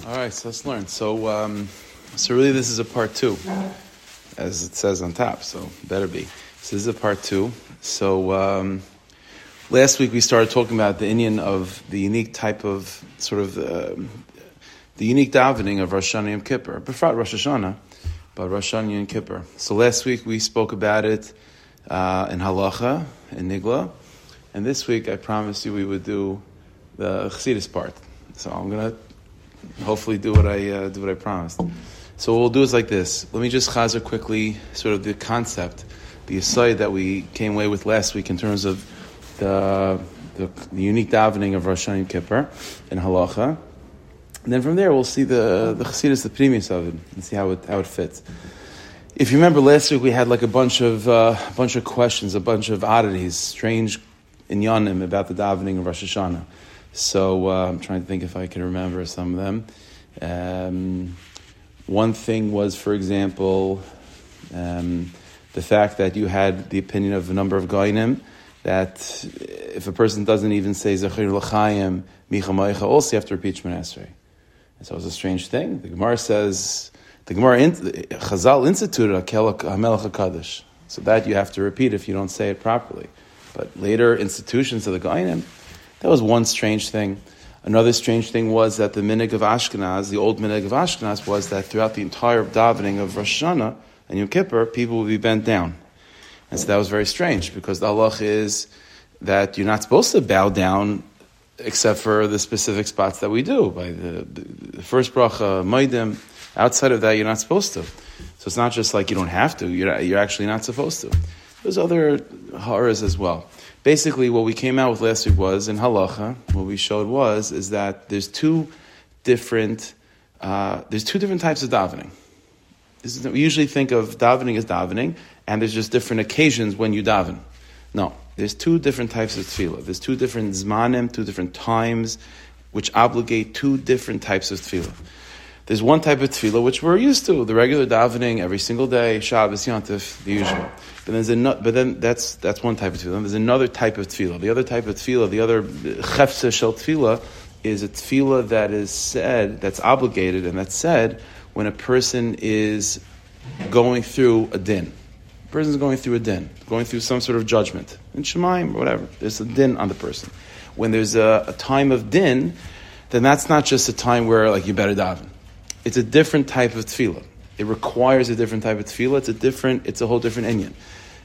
All right, so let's learn. So really this is a part two, as it says on top, so better be. So this is a part two. So last week we started talking about the inyan of the unique type of, the unique davening of Rosh Hashanah and Kippur. Befrat Rosh Hashanah, but Rosh Hashanah and Kippur. So last week we spoke about it in Halacha, in Nigla, and this week I promised you we would do the Chassidus part. So I'm going to hopefully do what I promised. So what we'll do is like this. Let me just chazer quickly sort of the concept, the aside that we came away with last week in terms of the unique davening of Rosh Hashanah and Kippur and Halacha. And then from there we'll see the Chassidus, the premise of it, and see how it fits. If you remember last week we had like a bunch of questions, a bunch of oddities, strange inyanim about the davening of Rosh Hashanah. So I'm trying to think if I can remember some of them. One thing was, for example, the fact that you had the opinion of a number of Goinim that if a person doesn't even say Zechir L'chaim, Micha Ma'echa, also you have to repeat Shemona Esrei. And so it's a strange thing. The Gemara says, Chazal instituted Hamelech HaKadosh. So that you have to repeat if you don't say it properly. But later institutions of the Goinim, that was one strange thing. Another strange thing was that the minig of Ashkenaz, the old minig of Ashkenaz, was that throughout the entire davening of Rosh Hashanah and Yom Kippur, people would be bent down. And so that was very strange, because the halach is that you're not supposed to bow down except for the specific spots that we do. By the first bracha, Moedim, outside of that, you're not supposed to. So it's not just like you don't have to, you're actually not supposed to. There's other horrors as well. Basically, what we came out with last week was, in halacha, what we showed is that there's two different types of davening. We usually think of davening as davening, and there's just different occasions when you daven. No, there's two different types of tefillah. There's two different zmanim, two different times, which obligate two different types of tefillah. There's one type of tefillah which we're used to, the regular davening every single day, Shabbos, Yontif, the usual. But then that's one type of tefillah. There's another type of tefillah. The other type of tefillah, the other chefse shel tefillah, is a tefillah that is said, that's obligated, and that's said when a person is going through a din. A person's going through a din, going through some sort of judgment, in Shemaim or whatever. There's a din on the person. When there's a time of din, then that's not just a time where like you better daven. It's a different type of tefillah. It requires a different type of tefillah. It's a whole different inyan.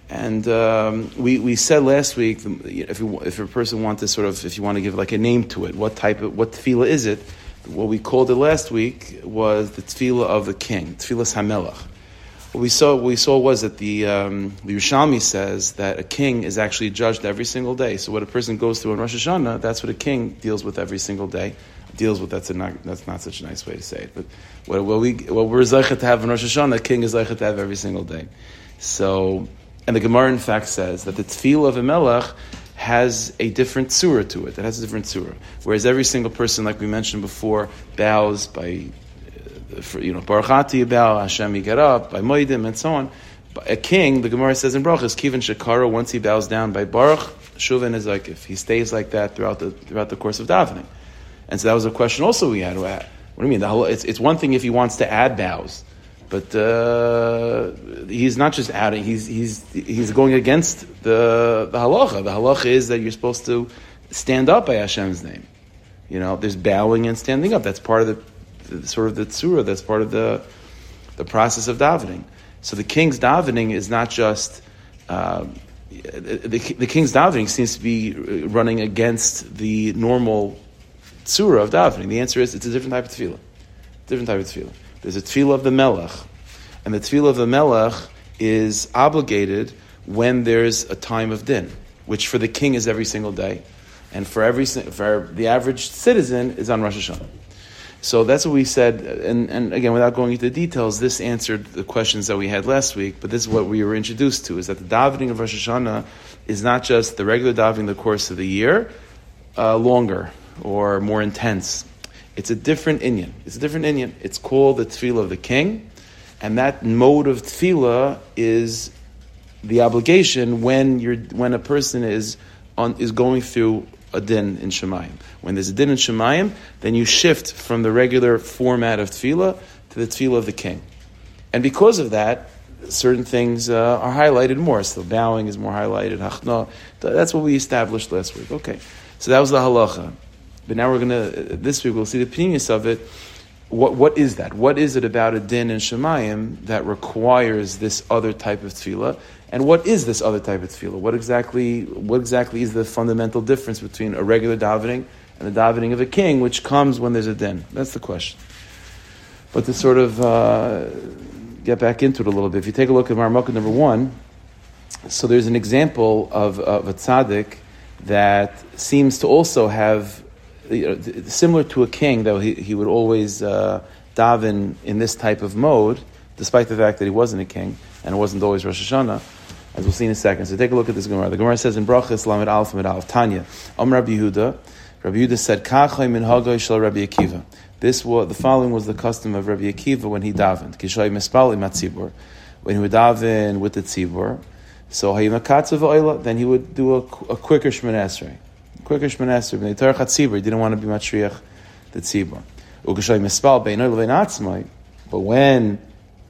And we said last week, if a person wants to if you want to give like a name to it, what tefillah is it? What we called it last week was the tefillah of the king, tefillas hamelach. What we saw was that the Yerushalmi says that a king is actually judged every single day. So what a person goes through in Rosh Hashanah, that's what a king deals with every single day. That's not such a nice way to say it, but what we're zeichet to have in Rosh Hashanah, the king is zeichet to have every single day. So, and the Gemara in fact says that the tefillah of a melech has a different surah to it. It has a different surah. Whereas every single person, like we mentioned before, bows by, Baruch Ati, you bow, Hashem, you get up, by Moedim, and so on. A king, the Gemara says in Brachas, Kivan Shekara, once he bows down by Baruch, Shuvan is like if he stays like that throughout the course of davening. And so that was a question also we had. What do you mean? It's one thing if he wants to add bows, but he's not just adding. He's going against the halacha. The halacha is that you're supposed to stand up by Hashem's name. There's bowing and standing up. That's part of the tzura. That's part of the process of davening. So the king's davening is not just the king's davening seems to be running against the normal tzura of davening. The answer is it's a different type of tefillah. There's a tefillah of the melech, and the tefillah of the melech is obligated when there's a time of din, which for the king is every single day, and for the average citizen is on Rosh Hashanah. So that's what we said, and again, without going into the details, this answered the questions that we had last week, but this is what we were introduced to, is that the davening of Rosh Hashanah is not just the regular davening in the course of the year, longer or more intense. It's a different inyan. It's called the tefillah of the king, and that mode of tefillah is the obligation when a person is going through a din in Shemayim. When there's a din in Shemayim, then you shift from the regular format of tefillah to the tefillah of the king. And because of that, certain things are highlighted more. So bowing is more highlighted. Hachna. That's what we established last week. Okay. So that was the halacha. But now this week we'll see the pnimis of it. What is that? What is it about a din in Shemayim that requires this other type of tefillah? And what is this other type of tefillah? What exactly is the fundamental difference between a regular davening and the davening of a king, which comes when there's a din? That's the question. But to sort of get back into it a little bit, if you take a look at Marmukah number 1, so there's an example of a tzaddik that seems to also have, similar to a king, though he would always daven in this type of mode, despite the fact that he wasn't a king, and it wasn't always Rosh Hashanah, as we'll see in a second. So take a look at this Gemara. The Gemara says in Brachas Lamed Aleph Lamed Aleph, Tanya, Rabbi Yehuda said, Kachai min hagay shel Rabbi Akiva. The following was the custom of Rabbi Akiva when he davened. Kishay mispal im hatzibur. When he would daven with the tzibur, so hayim hakatzav oila, then he would do a quicker Shemona Esrei. Quicker Shemona Esrei. When he torach hatzibur, he didn't want to be matriach the tzibur. Ukishay mispal beinoy levein atzmai. But when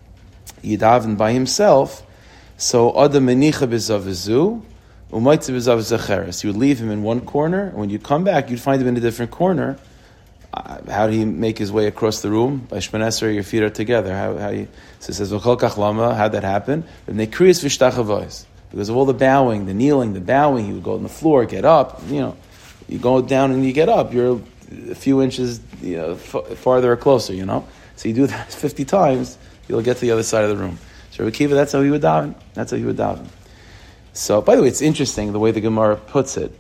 he davened by himself, so adam menicha b'zav v'zu, umaytze b'zav v'zacheres. You would leave him in one corner, and when you come back, you'd find him in a different corner. How did he make his way across the room? By Shemona Esrei, your feet are together. So it says, V'chol kach lama, how'd that happen? Because of all the bowing, the kneeling, the bowing, he would go on the floor, get up. You go down and you get up. You're a few inches farther or closer, So you do that 50 times, you'll get to the other side of the room. So Rabbi Akiva, that's how he would daven. So, by the way, it's interesting the way the Gemara puts it.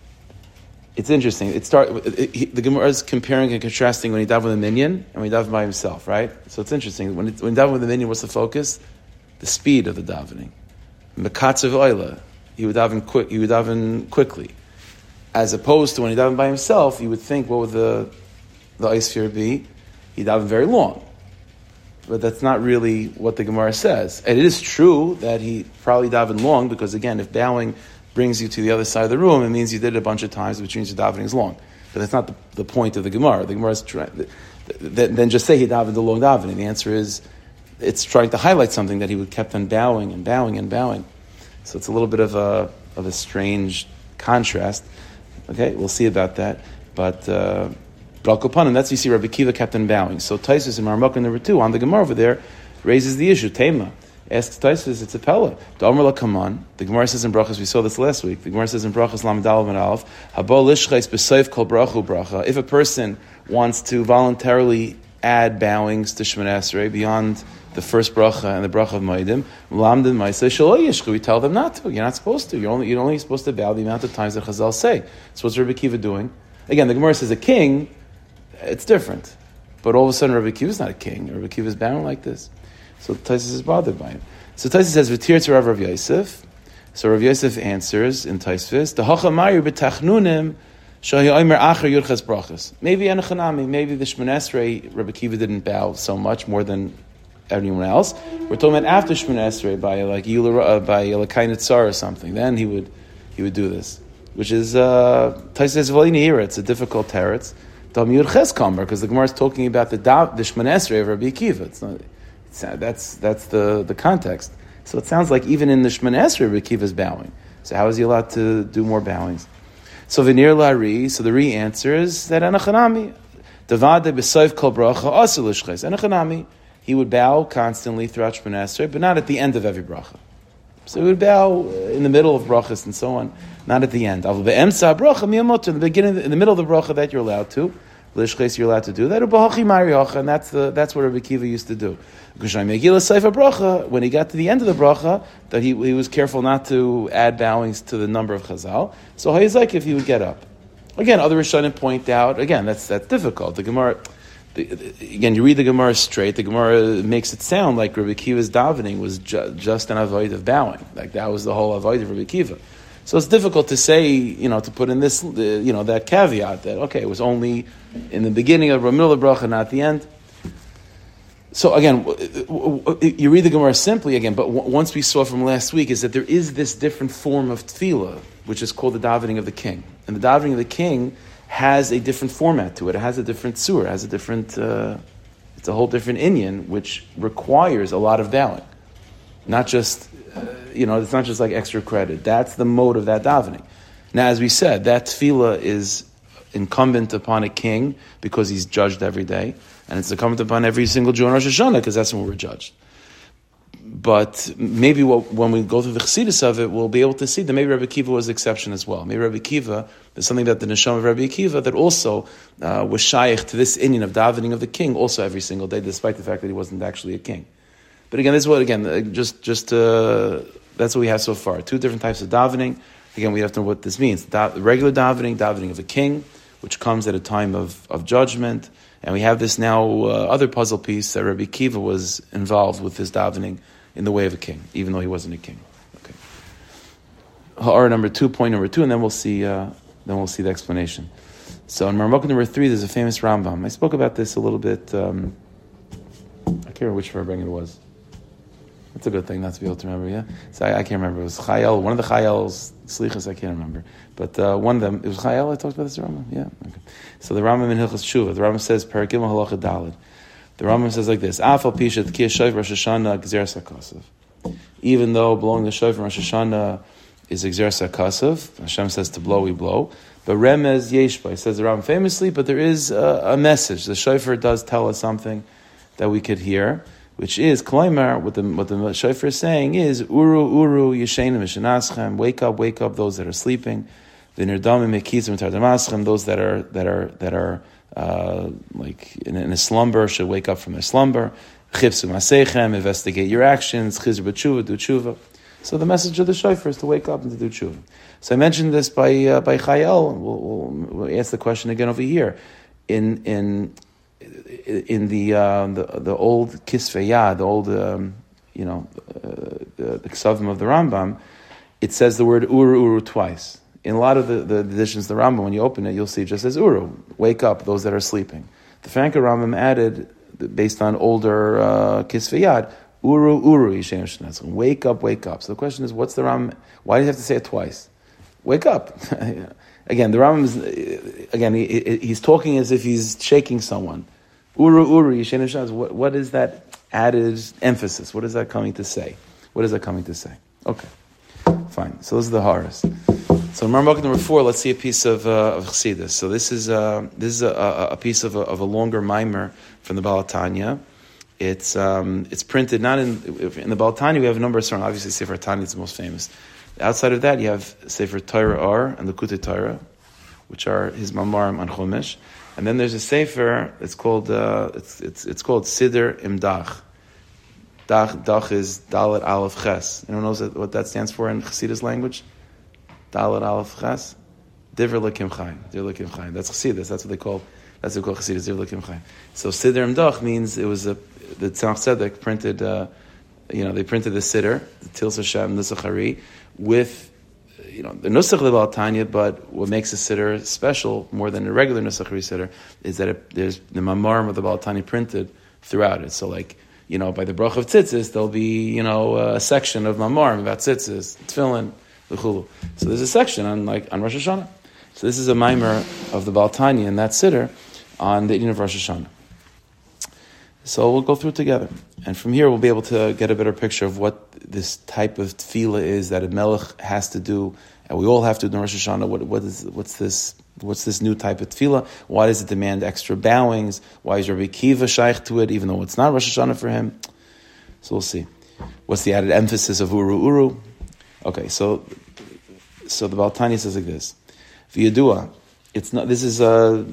It's interesting. The Gemara is comparing and contrasting when he davened with a minyan and when he davened by himself, right? So it's interesting. When he davened with the minyan, what's the focus? The speed of the davening. Mekatzav oila, he would daven quickly. As opposed to when he davened by himself, you would think, what would the Eisfir be? He davened very long. But that's not really what the Gemara says. And it is true that he probably davened long because, again, if bowing brings you to the other side of the room, it means you did it a bunch of times, which means your davening is long. But that's not the point of the Gemara. The Gemara is then just say he davened a long davening. The answer is, it's trying to highlight something that he would kept on bowing and bowing and bowing. So it's a little bit of a strange contrast. Okay, we'll see about that. But Al Kapanim, that's you see Rabbi Akiva kept on bowing. So Taisus in Marmukah number 2 on the Gemara over there raises the issue. Tema asks Taisus, it's a pella. The Gemara says in Brachas, we saw this last week. The Gemara says in Brachas Lamed Aleph and Aleph, Habo lishchais b'soif kol brachu bracha. If a person wants to voluntarily add bowings to Shemona Esrei beyond the first bracha and the bracha of Maidim, Lamdan Maisa Shelo Yishchu, we tell them not to. You're not supposed to. You're only supposed to bow the amount of times that Chazal say. So what's Rabbi Akiva doing? Again, the Gemara says a king, it's different. But all of a sudden Rabbi Akiva is not a king. Rabbi Akiva is bowing like this. So Taisus is bothered by him. So Taisus says, V'tir to Rav Yosef. So Rav Yosef answers in Taisvis, the Hacha Mayir b'tachnunim shahi omer acher yudches brachas. Maybe Anachanami, maybe the Shemona Esrei, Rabbi Akiva didn't bow so much, more than anyone else. We're talking about after Shemona Esrei, by like by Elokei Netzar or something. Then he would do this, which is Taisus says, V'lini it's a difficult teretz. Dam Yudches Kamer, because the Gemara is talking about the Shemona Esrei of Rabbi Akiva. It's not. That's the context. So it sounds like even in the Shemona Esrei, Rabbi Akiva is bowing. So how is he allowed to do more bowings? So V'nir Lari, so the Ri answers that Anachanami, Davade b'soif kol bracha asur l'shches. Anachanami, he would bow constantly throughout Shemona Esrei, but not at the end of every bracha. So he would bow in the middle of brachas and so on, not at the end. In the beginning, in the middle of the bracha, that you're allowed to. L'shches, you're allowed to do that. And that's what Rabbi Akiva used to do. When he got to the end of the bracha, that he was careful not to add bowings to the number of Chazal. So Hayizak, if he would get up. Again, other Rishonim point out, again, that's difficult. The Gemara, again, you read the Gemara straight, the Gemara makes it sound like Rabbi Akiva's davening was just an avoid of bowing. Like that was the whole avoid of Rabbi Akiva. So it's difficult to say, to put in this, that caveat that, okay, it was only in the beginning of the middle of the bracha, not the end. So again, you read the Gemara simply again, but once we saw from last week is that there is this different form of tefillah, which is called the davening of the king. And the davening of the king has a different format to it. It has a different surah, it has a different, it's a whole different inyan, which requires a lot of bowing. Not just, it's not just like extra credit. That's the mode of that davening. Now, as we said, that tefillah is incumbent upon a king because he's judged every day, and it's incumbent upon every single Jew on Rosh Hashanah because that's when we're judged. But maybe when we go through the chassidus of it, we'll be able to see that maybe Rabbi Akiva was the exception as well. Maybe Rabbi Akiva, there's something that the neshama of Rabbi Akiva that also was shaykh to this inyan of davening of the king also every single day, despite the fact that he wasn't actually a king. But again, this is what, that's what we have so far. Two different types of davening. Again, we have to know what this means. Regular davening of a king, which comes at a time of judgment. And we have this now other puzzle piece that Rabbi Akiva was involved with his davening in the way of a king, even though he wasn't a king. Okay. Ha'ara point number two, and then we'll see the explanation. So in Marmukah number 3, there's a famous Rambam. I spoke about this a little bit. I can't remember which Farbrengen it was. That's a good thing not to be able to remember, yeah? So I can't remember. It was Chayel, one of the Chayels, Slichas, I can't remember. But one of them, it was Chayel I talked about this Rambam? Yeah. Okay. So the Rambam in Hilchos Tshuva, the Rambam says, Parakim Halacha Daled. The Rambam says like this, Afal Pishat Kiyah Shayf Rosh Hashanah Gzeras HaKasav. Even though blowing the Shayf Rosh Hashanah is Gzeras HaKasav, Hashem says to blow, we blow. But Remez Yeshba, says the Rambam famously, but there is a message. The shofar does tell us something that we could hear, which is, Kloimar, what the shofar is saying is, Uru, Yeshenim Mishenaschem, wake up, those that are sleeping. V'nirdamim Mekizim Tardamaschem, those that are like in a slumber, should wake up from their slumber. Chipsu Maseichem, investigate your actions. Chizr B'tshuva, do tshuva. So the message of the shofar is to wake up and to do tshuva. So I mentioned this by Chayel. We'll ask the question again over here. In the old Kisvei Yad, the old the Ksavim of the Rambam, it says the word uru twice. In a lot of the editions of the Rambam, when you open it, you'll see it just says uru, wake up, those that are sleeping. The Franker Rambam added, based on older Kisvei Yad, uru, wake up. So the question is, what's the Rambam? Why do you have to say it twice? Wake up. Again, the Rambam is, he's talking as if he's shaking someone. Uru, what is that added emphasis? What is that coming to say? Okay, fine. So those are the Haras. So in Marmukah number 4, let's see a piece of Chassidus. So this is a piece of a longer mimer from the Baal Tanya. It's printed not in the Baal Tanya. We have a number of songs. Obviously, Sefer Tanya is the most famous. Outside of that, you have Sefer Torah Or and the Likutei Torah, which are his Mamarim on Chumash. And then there's a Sefer. It's called Siddur Imdach. Dach is Dalet Aleph Ches. Anyone knows what that stands for in Chassidus language? Dalet Aleph Ches. Divrei Elokim Chaim. That's Chassidus. That's what they call Chassidus. Divrei Elokim Chaim. So Siddur Imdach means it was the Tzemach Tzedek printed. They printed the Siddur, the Tils Hashem, Nusach Hari, with the Nusach of the Baal Tanya, but what makes the Siddur special more than a regular Nusach Hari Siddur is that there's the Mamarim of the Baal Tanya printed throughout it. So by the Bracha of Tzitzis, there'll be, a section of Mamarim about Tzitzis, Tefillin, L'chulu. So there's a section on Rosh Hashanah. So this is a mimer of the Baal Tanya and that Siddur on the evening of Rosh Hashanah. So we'll go through it together. And from here we'll be able to get a better picture of what this type of tefillah is that a melech has to do, and we all have to do in Rosh Hashanah. What's this new type of tefillah? Why does it demand extra bowings? Why is Rabbi Akiva shaykh to it, even though it's not Rosh Hashanah for him? So we'll see. What's the added emphasis of uru? Okay, so the Baal Tanya says like this. V'yadua, it's not, this is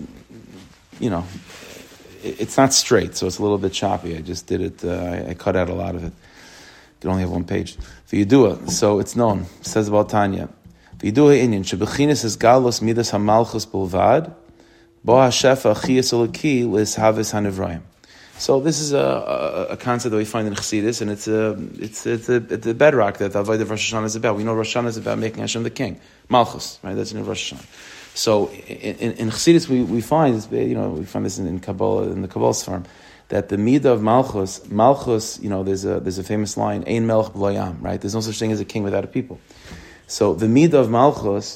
it's not straight, so it's a little bit choppy. I just did it, I cut out a lot of it. It only have one page. V'yadua, so it's known, says about Tanya. V'yadua inyan, shebechinis is galos midas hamalchus bulvad, bo hashefa chiyas olaki l'ishavis hanivrayim. So this is a concept that we find in Chassidus, and it's a bedrock that the Avodah of Rosh Hashanah is about. We know Rosh Hashanah is about making Hashem the king, Malchus, right? That's in Rosh Hashanah. So in Chassidus we find this, in Kabbalah, in the Kabbalah farm, that the midah of Malchus, there's a famous line, Ein Melech B'lo Yam, right? There's no such thing as a king without a people. So the midah of Malchus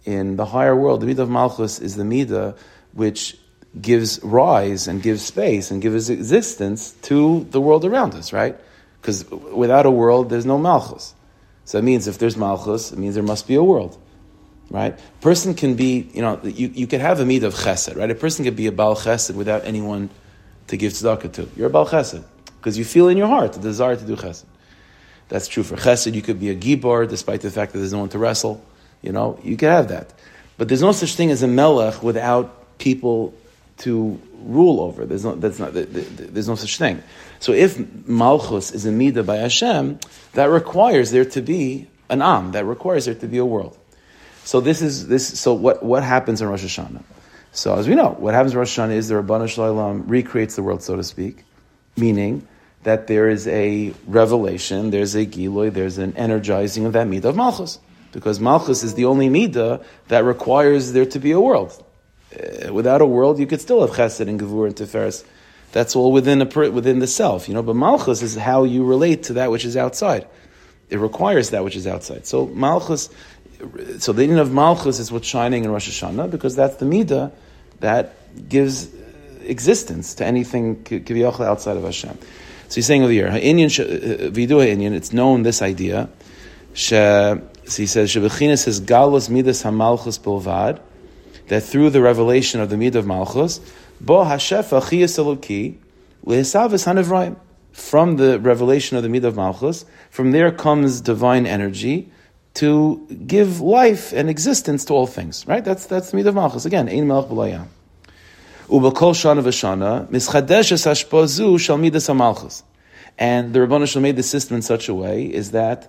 in the higher world, the Midah of Malchus is the Midah which gives rise and gives space and gives existence to the world around us, right? Because without a world, there's no Malchus. So that means if there's Malchus, it means there must be a world, right? A person can be, you could have a Midah of Chesed, right? A person could be a Baal Chesed without anyone to give tzedakah to. You're a Baal Chesed because you feel in your heart the desire to do Chesed. That's true for Chesed. You could be a Gibor despite the fact that there's no one to wrestle. You could have that. But there's no such thing as a Melech without people to rule over. There's no such thing. So if Malchus is a Midah by Hashem, that requires there to be an Am. That requires there to be a world. So So what happens in Rosh Hashanah? So as we know, what happens in Rosh Hashanah is the Rabbanu Shalom recreates the world, so to speak, meaning that there is a revelation, there's a Giloi, there's an energizing of that Midah of Malchus. Because Malchus is the only Midah that requires there to be a world. Without a world, you could still have Chesed and Gevur and Tiferes. That's all within the self, But Malchus is how you relate to that which is outside. It requires that which is outside. So the meaning of Malchus is what's shining in Rosh Hashanah, because that's the Midah that gives existence to anything kiviyachol outside of Hashem. So he's saying over here, it's known, this idea. So he says, Shebechinas is galus midas hamalchus bilvad, that through the revelation of the Midah of Malchus, bo hashefa chiyas eloki lehisavas hanevraim. From the revelation of the Midah of Malchus, from there comes divine energy to give life and existence to all things. Right? That's the Midah of Malchus. Again, ein melech b'layam. Ubekol shana v'shana mischadeshes hashpazu shal Midas hamalchus. And the Rabbanu Shalom made the system in such a way is that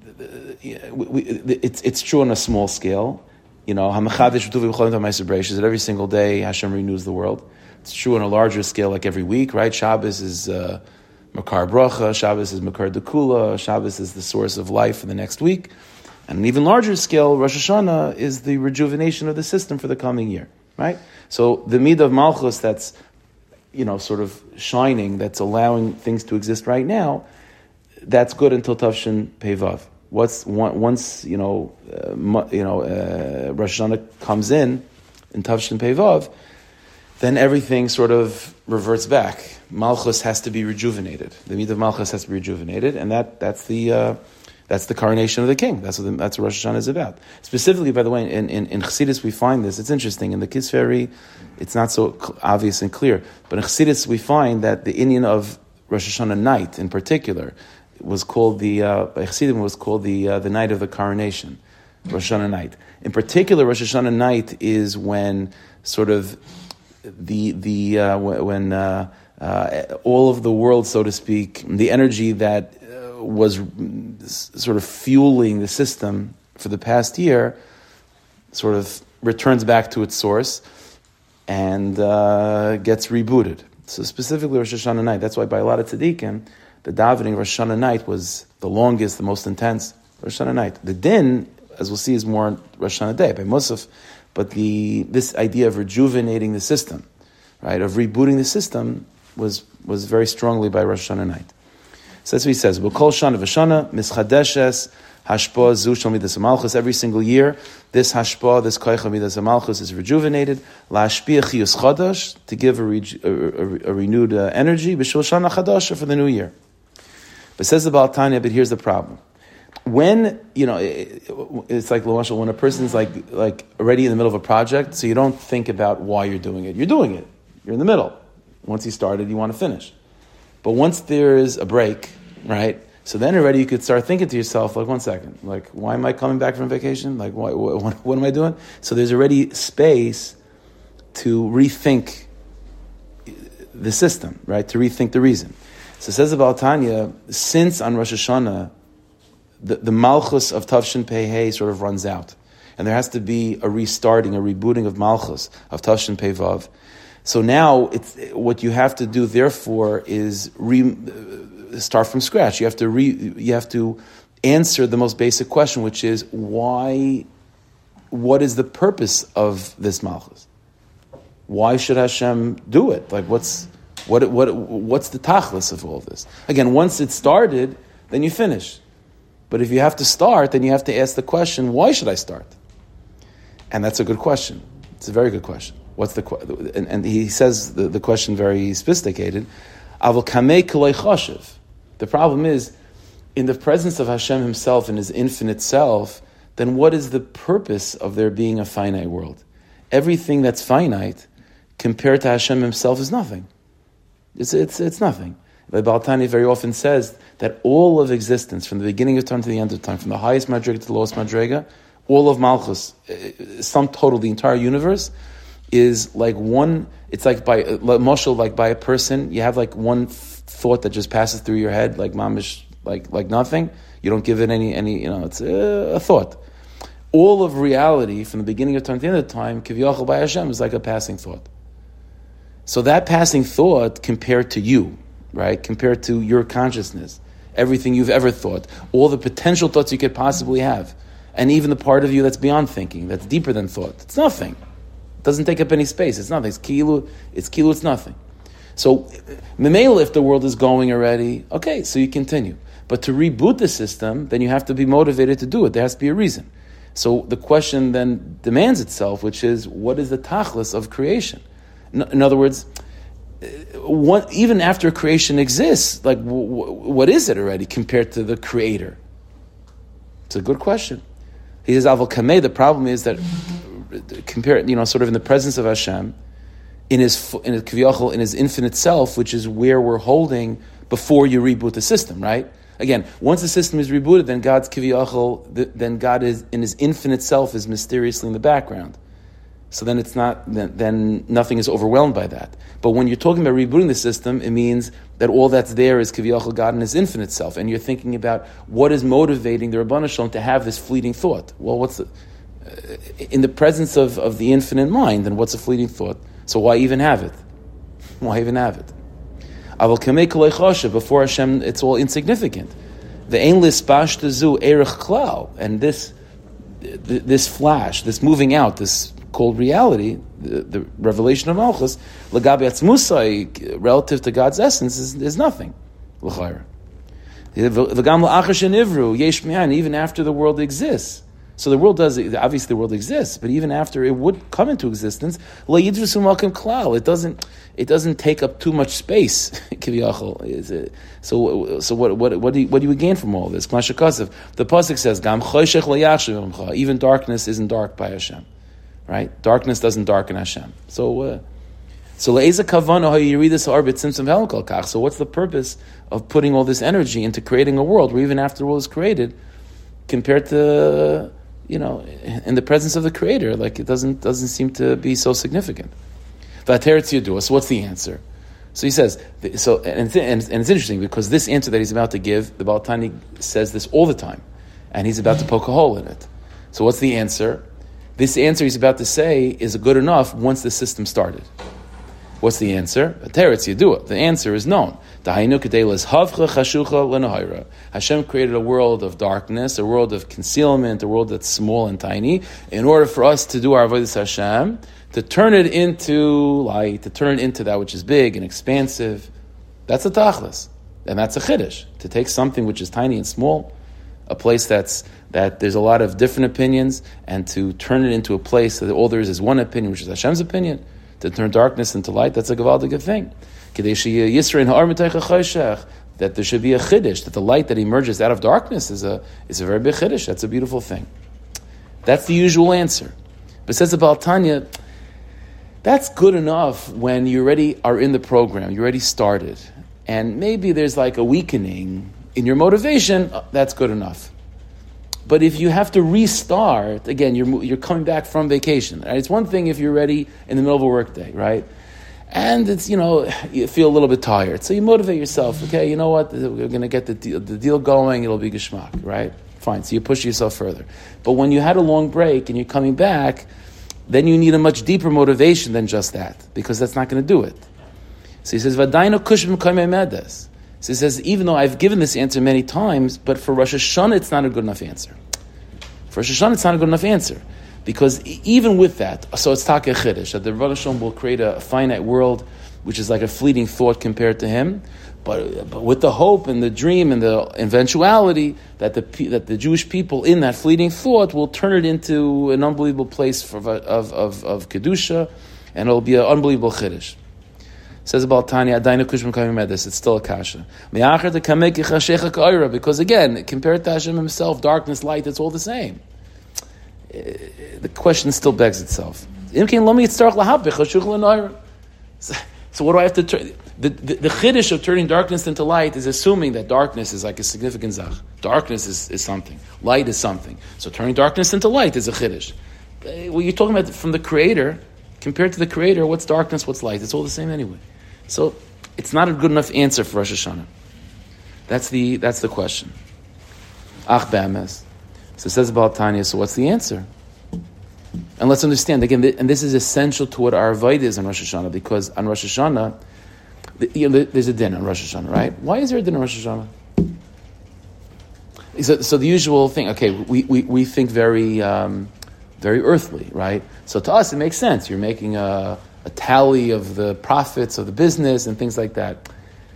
it's true on a small scale. That every single day Hashem renews the world. It's true on a larger scale, like every week, right? Shabbos is Makar Bracha, Shabbos is Makar Dekula, Shabbos is the source of life for the next week. And an even larger scale, Rosh Hashanah is the rejuvenation of the system for the coming year, right? So the Midah of Malchus that's, sort of shining, that's allowing things to exist right now, that's good until Tavshin Pei-Vav. Once Rosh Hashanah comes in Tavshin Pei-Vav, then everything sort of reverts back. Malchus has to be rejuvenated. The Midah of Malchus has to be rejuvenated, and that's the coronation of the king. That's what Rosh Hashanah is about. Specifically, by the way, in Chassidus we find this. It's interesting. In the Kisveri, it's not so obvious and clear. But in Chassidus we find that the inyan of Rosh Hashanah night, in particular, was called by Chassidim was called the night of the coronation, Rosh Hashanah night. In particular, Rosh Hashanah night is when sort of when all of the world, so to speak, the energy that was sort of fueling the system for the past year sort of returns back to its source and gets rebooted. So specifically Rosh Hashanah night. That's why by a lot of tzaddikim, the davening of Rosh Hashanah night was the longest, the most intense Rosh Hashanah night. The din, as we'll see, is more Rosh Hashanah day by Musaf, but this idea of rejuvenating the system, right, of rebooting the system was very strongly by Rosh Hashanah night. So that's what he says. B'kol shana v'shana mischadeshes hashpa zu shel midas hamalchus. Every single year, this hashpa, this koich midas hamalchus is rejuvenated. La'ashpia chiyus chadash, to give a renewed energy. B'shul shana chadasha, for the new year. But says the Baal Tanya, but here's the problem. When, it's like when a person's like already in the middle of a project, so you don't think about why you're doing it. You're doing it. You're in the middle. Once you started, you want to finish. But once there is a break, right? So then already you could start thinking to yourself, like, 1 second, like, why am I coming back from vacation? Like, what am I doing? So there's already space to rethink the system, right? To rethink the reason. So it says about Tanya, since on Rosh Hashanah, the Malchus of Tavshin Pei Hey sort of runs out. And there has to be a restarting, a rebooting of Malchus of Tavshin Pei Vav. So now, what you have to do, therefore, is start from scratch. You have to answer the most basic question, which is why? What is the purpose of this Malchus? Why should Hashem do it? Like, what's the tachlis of all this? Again, once it started, then you finish. But if you have to start, then you have to ask the question, why should I start? And that's a good question. It's a very good question. And he says the question very sophisticated. Avol kamei kolei choshev. The problem is, in the presence of Hashem himself and his infinite self, then what is the purpose of there being a finite world? Everything that's finite compared to Hashem himself is nothing. It's nothing. The Baal Tanya very often says that all of existence, from the beginning of time to the end of time, from the highest madrega to the lowest madrega, all of Malchus, sum total, the entire universe, is like one. It's like by a person. You have like one thought that just passes through your head, like mamish, like nothing. You don't give it any. It's a thought. All of reality, from the beginning of time to the end of time, kiviyachol by Hashem, is like a passing thought. So that passing thought, compared to you, right? Compared to your consciousness, everything you've ever thought, all the potential thoughts you could possibly have, and even the part of you that's beyond thinking, that's deeper than thought, it's nothing. It doesn't take up any space. It's nothing. It's kilu, it's nothing. So, memela, if the world is going already, okay, so you continue. But to reboot the system, then you have to be motivated to do it. There has to be a reason. So the question then demands itself, which is, what is the tachlis of creation? In other words, even after creation exists, like what is it already compared to the Creator? It's a good question. He says, Avol kamei. The problem is that compare, sort of in the presence of Hashem, in his kaviyachol, in his infinite self, which is where we're holding before you reboot the system, right? Again, once the system is rebooted, then God's kiviyachol, then God is in his infinite self is mysteriously in the background. So then it's not. Then nothing is overwhelmed by that. But when you're talking about rebooting the system, it means that all that's there is kiviyachol God in his infinite self, and you're thinking about what is motivating the Rabbanu Shalom to have this fleeting thought. Well, what's in the presence of the infinite mind? Then what's a fleeting thought? So why even have it? Why even have it? Avol kamei kolei choshev, before Hashem, it's all insignificant. The ein lispashta zu erech klal, and this flash, this moving out, this called reality, the revelation of Malchus, lagabi atzmusai, relative to God's essence, is nothing. L'chayra. V'gam la'achar shenivru yesh mi'an, even after the world exists. So the world obviously the world exists, but even after it would come into existence, lo yidrusu malkim klal, it doesn't take up too much space. So what do you gain from all this? The pasuk says, "Gam choshech lo yachshav b'mcha." Even darkness isn't dark by Hashem, right? Darkness doesn't darken Hashem. So le'eza kavana ha'yiridus ha'arbit simsim helkal kach. So what's the purpose of putting all this energy into creating a world where even after the world is created, compared to in the presence of the Creator, like it doesn't seem to be so significant. V'ateretz yadua. So what's the answer? So he says. And it's interesting because this answer that he's about to give, the Baal Tanya says this all the time, and he's about to poke a hole in it. So what's the answer? This answer he's about to say is good enough once the system started. What's the answer? V'ateretz yadua. The answer is known. Hashem created a world of darkness, a world of concealment, a world that's small and tiny, in order for us to do our avodas Hashem, to turn it into light, to turn it into that which is big and expansive. That's a tachlis, and that's a chiddush. To take something which is tiny and small, a place that there's a lot of different opinions, and to turn it into a place that all there is one opinion, which is Hashem's opinion, to turn darkness into light, that's a gewaldige thing. That there should be a chiddush, that the light that emerges out of darkness is a very big chiddush. That's a beautiful thing. That's the usual answer. But says the Baal Tanya, that's good enough when you already are in the program, you already started, and maybe there's like a weakening in your motivation. That's good enough. But if you have to restart again, you're coming back from vacation. Right? It's one thing if you're ready in the middle of a workday, right? And it's, you feel a little bit tired. So you motivate yourself. Okay, you know what? We're going to get the deal going. It'll be geschmack, right? Fine. So you push yourself further. But when you had a long break and you're coming back, then you need a much deeper motivation than just that, because that's not going to do it. So he says, "V'adainu kushim kaimei medes." So he says, even though I've given this answer many times, but for Rosh Hashanah, it's not a good enough answer. For Rosh Hashanah, it's not a good enough answer. Because even with that, so it's Taka Chiddush, that the Rabbanu Shalom will create a finite world which is like a fleeting thought compared to him, but with the hope and the dream and the eventuality that the Jewish people in that fleeting thought will turn it into an unbelievable place of kedusha, and it'll be an unbelievable chiddush. Says about Tanya, Adaina Kushman Kamim Medis, it's still a kasha. Because again, compared to Hashem himself, darkness, light, it's all the same. The question still begs itself. So what do I have to turn? The chiddush of turning darkness into light is assuming that darkness is like a significant zach. Darkness is something. Light is something. So turning darkness into light is a chiddush. Well, you're talking about from the Creator, compared to the Creator, what's darkness, what's light? It's all the same anyway. So it's not a good enough answer for Rosh Hashanah. That's the question. Ach be'emes. So it says about Tanya, so what's the answer? And let's understand, again, and this is essential to what our avodah is on Rosh Hashanah, because on Rosh Hashanah, there's a din on Rosh Hashanah, right? Why is there a din on Rosh Hashanah? So the usual thing, okay, we think very earthly, right? So to us, it makes sense. You're making a tally of the profits of the business and things like that.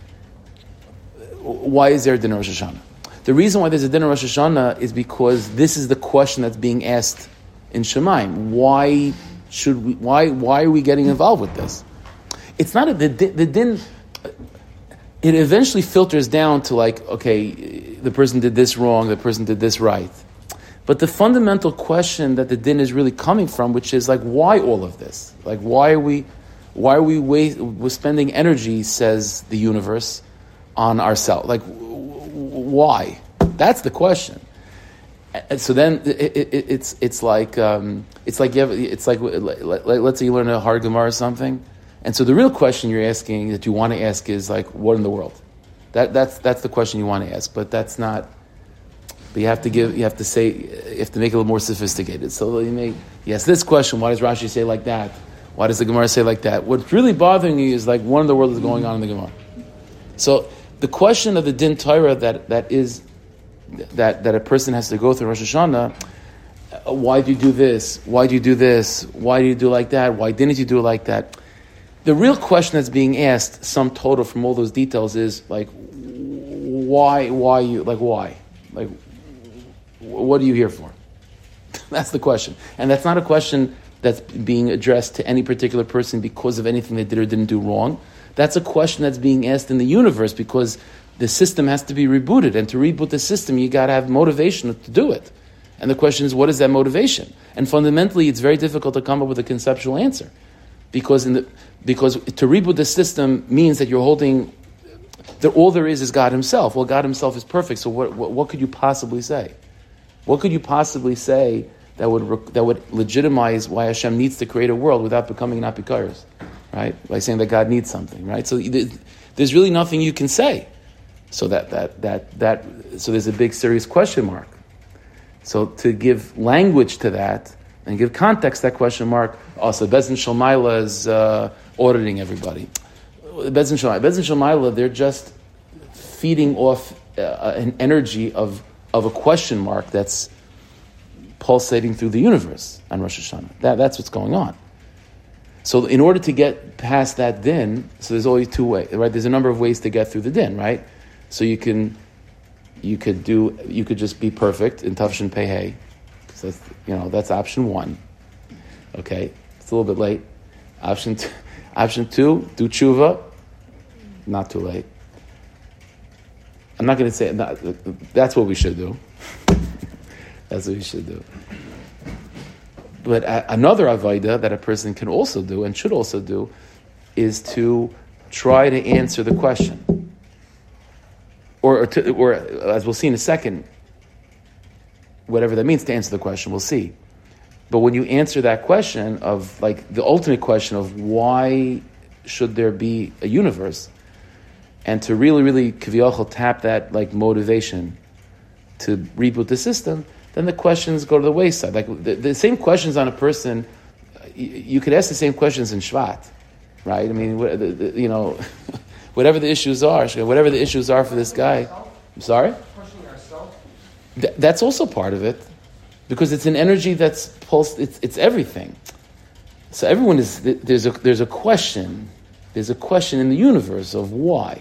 Why is there a din on Rosh Hashanah? The reason why there's a din on Rosh Hashanah is because this is the question that's being asked in Shemaim. Why are we getting involved with this? It's not the din. It eventually filters down to like, okay, the person did this wrong, the person did this right. But the fundamental question that the din is really coming from, which is like, why all of this? Like, why are we we're spending energy, says the universe, on ourselves? Like, why? That's the question. And so then it's like let's say you learn a hard Gemara or something, and so the real question you're asking that you want to ask is like, what in the world? That's the question you want to ask, but that's not. But you have to make it a little more sophisticated. So you ask this question: why does Rashi say like that? Why does the Gemara say like that? What's really bothering you is like, what in the world is going on in the Gemara? So the question of the din Torah that a person has to go through Rosh Hashanah, why do you do this? Why do you do this? Why do you do like that? Why didn't you do it like that? The real question that's being asked, sum total from all those details, is like, why, what are you here for? That's the question. And that's not a question that's being addressed to any particular person because of anything they did or didn't do wrong. That's a question that's being asked in the universe because the system has to be rebooted, and to reboot the system, you got to have motivation to do it. And the question is, what is that motivation? And fundamentally, it's very difficult to come up with a conceptual answer, because to reboot the system means that you're holding that all there is God Himself. Well, God Himself is perfect. So what could you possibly say? What could you possibly say that would legitimize why Hashem needs to create a world without becoming an apikaris, right? By saying that God needs something, right? So there's really nothing you can say. So so there's a big serious question mark. So to give language to that and give context to that question mark, also Beis Din Shel Maalah is auditing everybody. Beis Din Shel Maalah, they're just feeding off an energy of a question mark that's pulsating through the universe on Rosh Hashanah. That's what's going on. So in order to get past that din, so there's always two ways, right? There's a number of ways to get through the din, right? So you could just be perfect in Tafshin Pei Hey. That's option one. Okay, it's a little bit late. Option two, do tshuva. Not too late. I'm not going to say that's what we should do. That's what we should do. But another avodah that a person can also do and should also do is to try to answer the question. Or as we'll see in a second, whatever that means to answer the question, we'll see. But when you answer that question of, like, the ultimate question of why should there be a universe, and to really, really kiviyachol tap that, like, motivation to reboot the system, then the questions go to the wayside. Like the same questions on a person, you could ask the same questions in Shvat, right? I mean, whatever the issues are for this guy. I'm sorry? Questioning ourselves? That's also part of it, because it's an energy that's pulsed. It's everything. So everyone is there's a question there's a question in the universe of why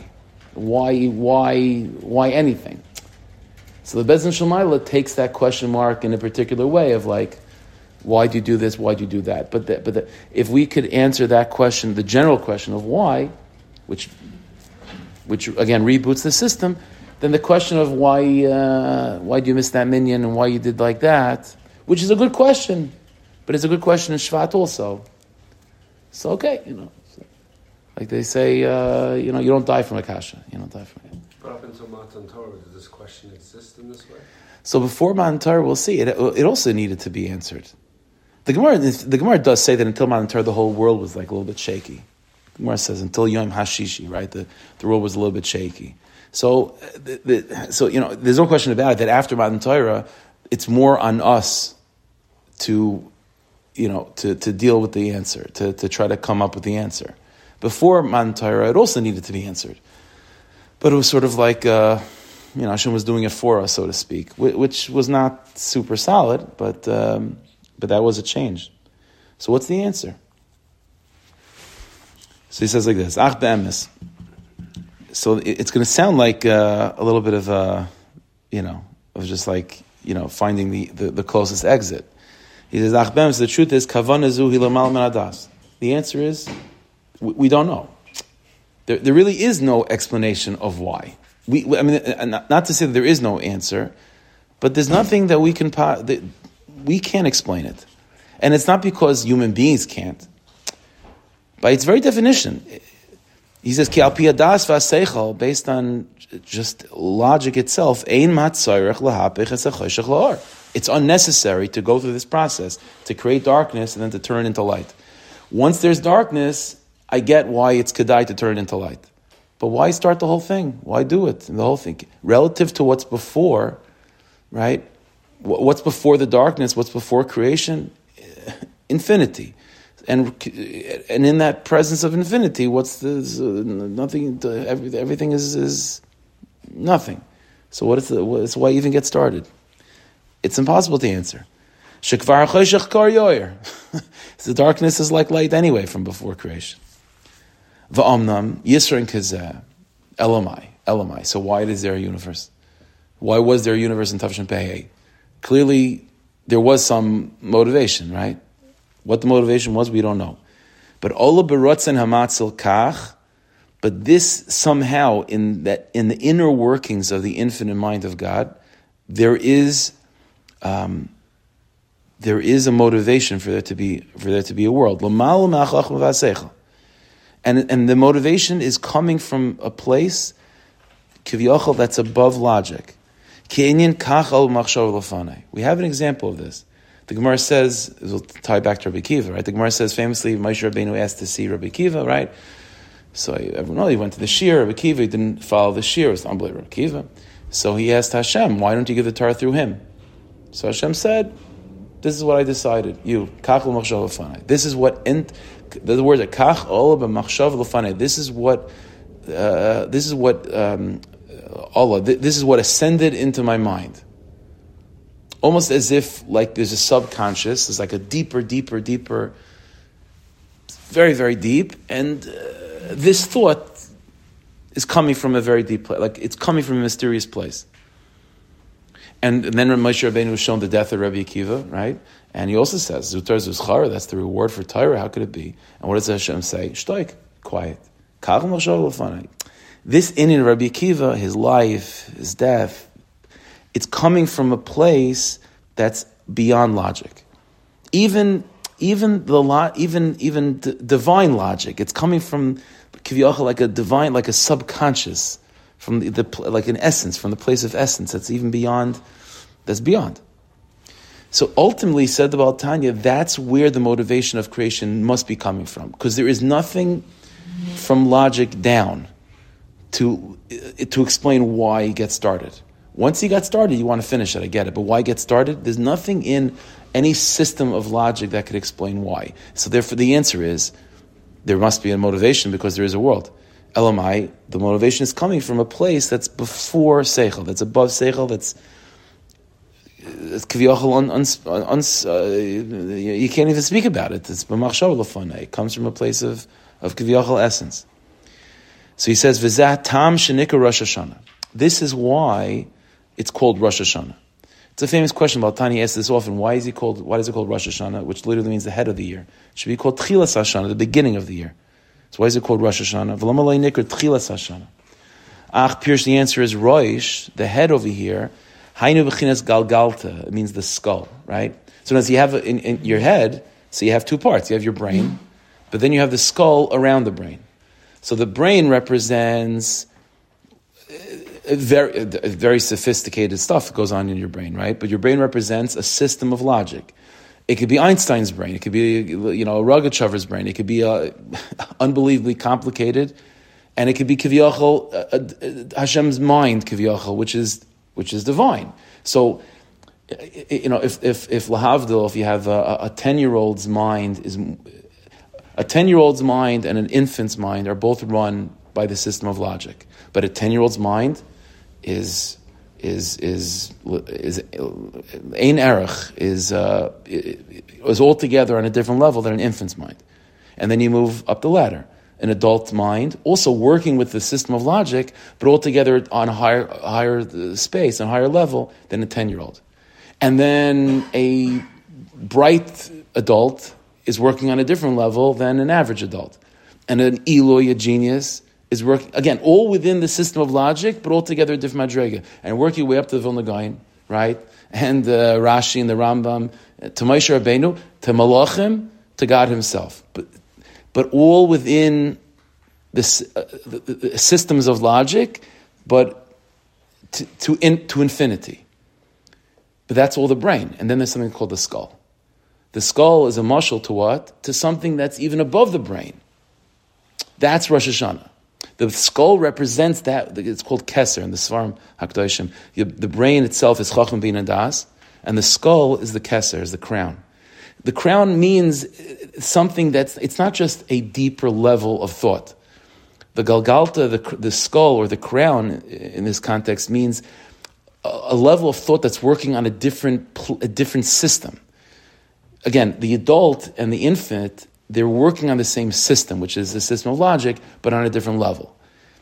anything. So the Beis Din Shel Maalah takes that question mark in a particular way of like, why do you do this? Why do you do that? But if we could answer that question, the general question of why, which again reboots the system, then the question of why do you miss that minyan and why you did like that, which is a good question, but it's a good question in Shvat also. So okay, like they say, you don't die from a kasha. You don't die from it. But up until Matan Torah, did this question exist in this way? So before Matan Torah, we'll see. It also needed to be answered. The Gemara does say that until Matan Torah, the whole world was like a little bit shaky. The Gemara says until Yom Hashishi, right? The world was a little bit shaky. So there's no question about it that after Matan Torah, it's more on us to deal with the answer, to try to come up with the answer. Before Matan Torah, it also needed to be answered, but it was sort of like Hashem was doing it for us, so to speak, which was not super solid, but that was a change. So what's the answer? So he says like this: Ach be'emes. So it's going to sound like a little bit of of just like finding the closest exit. He says, "Ach be'emes." The truth is, kavanah zu hi lamal min hadas. The answer is, we don't know. There really is no explanation of why. Not to say that there is no answer, but there's nothing that we can't explain it, and it's not because human beings can't. By its very definition, he says, "Ki al pi hadas v'aseichel," based on just logic itself, ein matzorech lahapich es hachoshech la'or. It's unnecessary to go through this process to create darkness and then to turn into light. Once there's darkness, I get why it's kedai to turn into light. But why start the whole thing? Why do it? The whole thing. Relative to what's before, right? What's before the darkness? What's before creation? Infinity. And in that presence of infinity, nothing? Everything is nothing. So it's why even get started? It's impossible to answer. Shekvar choshech kor yoyer. The darkness is like light anyway from before creation. Va'amnam yisrin kazeh elamai. So why is there a universe? Why was there a universe in Tavshin Pei? Clearly, there was some motivation, right? What the motivation was, we don't know. But ola berotzen hamatzil kach. But this somehow, in the inner workings of the infinite mind of God, there is a motivation for there to be a world. And the motivation is coming from a place kivyochel that's above logic. We have an example of this. The Gemara says, we'll tie back to Rabbi Akiva, right? The Gemara says famously, Moshe Rabbeinu asked to see Rabbi Akiva, right? So everyone knows he went to the shir. Rabbi Akiva, he didn't follow the shir. It was unbelievable, Rabbi Akiva. So he asked Hashem, why don't you give the Torah through him? So Hashem said, this is what I decided. Kach l'machshav l'fanei. This is what, the word kach ola b'machshav l'fanei. This is what ascended into my mind. Almost as if like there's a subconscious, there's like a deeper, very, very deep, and this thought is coming from a very deep place, like it's coming from a mysterious place. And then Moshe Rabbeinu was shown the death of Rabbi Akiva, right? And he also says, Zutar Zuschara, that's the reward for Torah, how could it be? And what does Hashem say? Shtoik, quiet. This in Rabbi Akiva, his life, his death, it's coming from a place that's beyond logic. Even divine logic. It's coming from kiviyachal, like a divine, like a subconscious, from like an essence, from the place of essence that's even beyond. That's beyond. So ultimately, said the Baal Tanya, that's where the motivation of creation must be coming from, because there is nothing from logic down to explain why he gets started. Once he got started, you want to finish it, I get it. But why get started? There's nothing in any system of logic that could explain why. So therefore the answer is, there must be a motivation because there is a world. Elamai, the motivation is coming from a place that's before Seichel, that's above Seichel, that's kiviyachal, you can't even speak about it. It's b'machshav l'fanei. It comes from a place of of Kiviyachal essence. So he says, V'zah tam shenikra Rosh Hashanah. This is why it's called Rosh Hashanah. It's a famous question. Baltani asks this often. Why is it called Rosh Hashanah, which literally means the head of the year? It should be called Tchilas Hashanah, the beginning of the year. So why is it called Rosh Hashanah? V'lama lo nikra Tchilas Hashanah. Ach, Pirsh, the answer is Rosh, the head over here. Hainu b'chinas galgalta. It means the skull, right? So as you have in your head, so you have two parts. You have your brain, but then you have the skull around the brain. So the brain represents very sophisticated stuff that goes on in your brain, right? But your brain represents a system of logic. It could be Einstein's brain. It could be, a Rogachover's brain. It could be unbelievably complicated, and it could be Kiviyachal, Hashem's mind, Kiviyachal, which is divine. So, if lahavdil, if you have a 10-year-old's mind a 10-year-old's mind and an infant's mind are both run by the system of logic, but a 10-year-old's mind is ein erech, is altogether on a different level than an infant's mind, and then you move up the ladder. An adult mind, also working with the system of logic, but altogether on a higher space, on a higher level than a 10-year-old. And then a bright adult is working on a different level than an average adult. And an Eloi, a genius, is working, again, all within the system of logic, but altogether a different madrega. And work your way up to the Vilna Gaon, right? And Rashi and the Rambam, to Moshe Rabbeinu, to Malachim, to God himself. But all within the systems of logic, but to infinity. But that's all the brain. And then there's something called the skull. The skull is a mashal to what? To something that's even above the brain. That's Rosh Hashanah. The skull represents that. It's called Keser in the Svarim HaKadoshim. The brain itself is Chacham Bin Das, and the skull is the Keser, is the crown. The crown means something it's not just a deeper level of thought. The Galgalta, the skull or the crown in this context means a level of thought that's working on a different system. Again, the adult and the infant, they're working on the same system, which is the system of logic, but on a different level.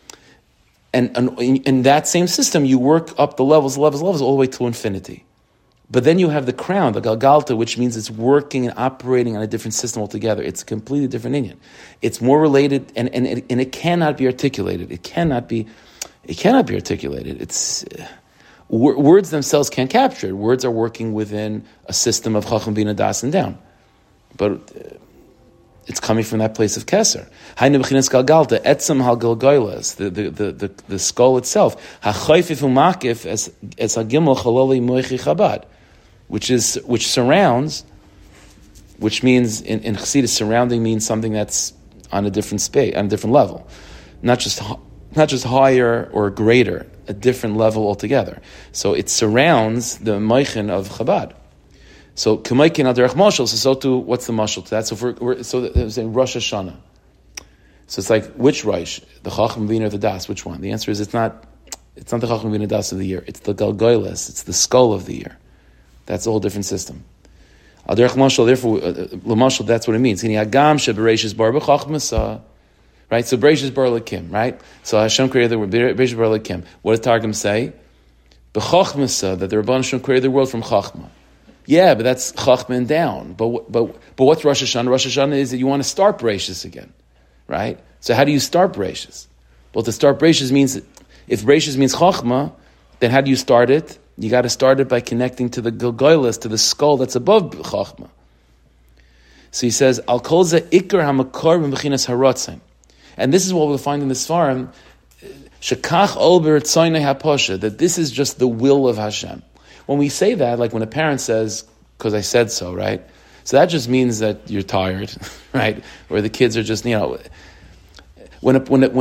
And in that same system, you work up the levels, all the way to infinity. But then you have the crown, the Galgalta, which means it's working and operating on a different system altogether. It's a completely different Inyan. It's more related, and it cannot be articulated. It cannot be articulated. It's words themselves can't capture it. Words are working within a system of Chacham Bina Das and down. But it's coming from that place of Keser. Hainu b'chinas Galgalta, etzem hal Galgoilas, the skull itself. Hachayfif umakif as hagimel chaloli moichi Chabad, which surrounds, which means in Chassidus, surrounding means something that's on a different space, on a different level, not just higher or greater, a different level altogether. So it surrounds the moichin of Chabad. So k'maikin al derech mashal. So too, what's the mashal to that? So we're saying Rosh Hashanah. So it's like which Rosh, the Chacham Vina or the Das? Which one? The answer is it's not the Chacham Vina Das of the year. It's the Galgoiles. It's the skull of the year. That's a whole different system. Al derech mashal. Therefore, l'mashal. That's what it means. Hini hagam shebereishis bar b'chachmasa. Right. So bereishis bar lekim. Right. So Hashem created the world. Bereishis bar lekim. What does Targum say? B'chachmasa, that the Rebbeinu Hashem created the world from chachma. Yeah, but that's Chachma and down. But what's Rosh Hashanah? Rosh Hashanah is that you want to start Bereishis again, right? So how do you start Bereishis? Well, to start Bereishis means, if Bereishis means Chachma, then how do you start it? You got to start it by connecting to the Gilgoilis, to the skull that's above Chachma. So he says, Al kol ze ikar hamakor b'mechinas haratzin. And this is what we'll find in the Svarim, Shekach ol b'ritzoynei haposha, that this is just the will of Hashem. When we say that, like when a parent says, because I said so, right? So that just means that you're tired, right? Or the kids are just, when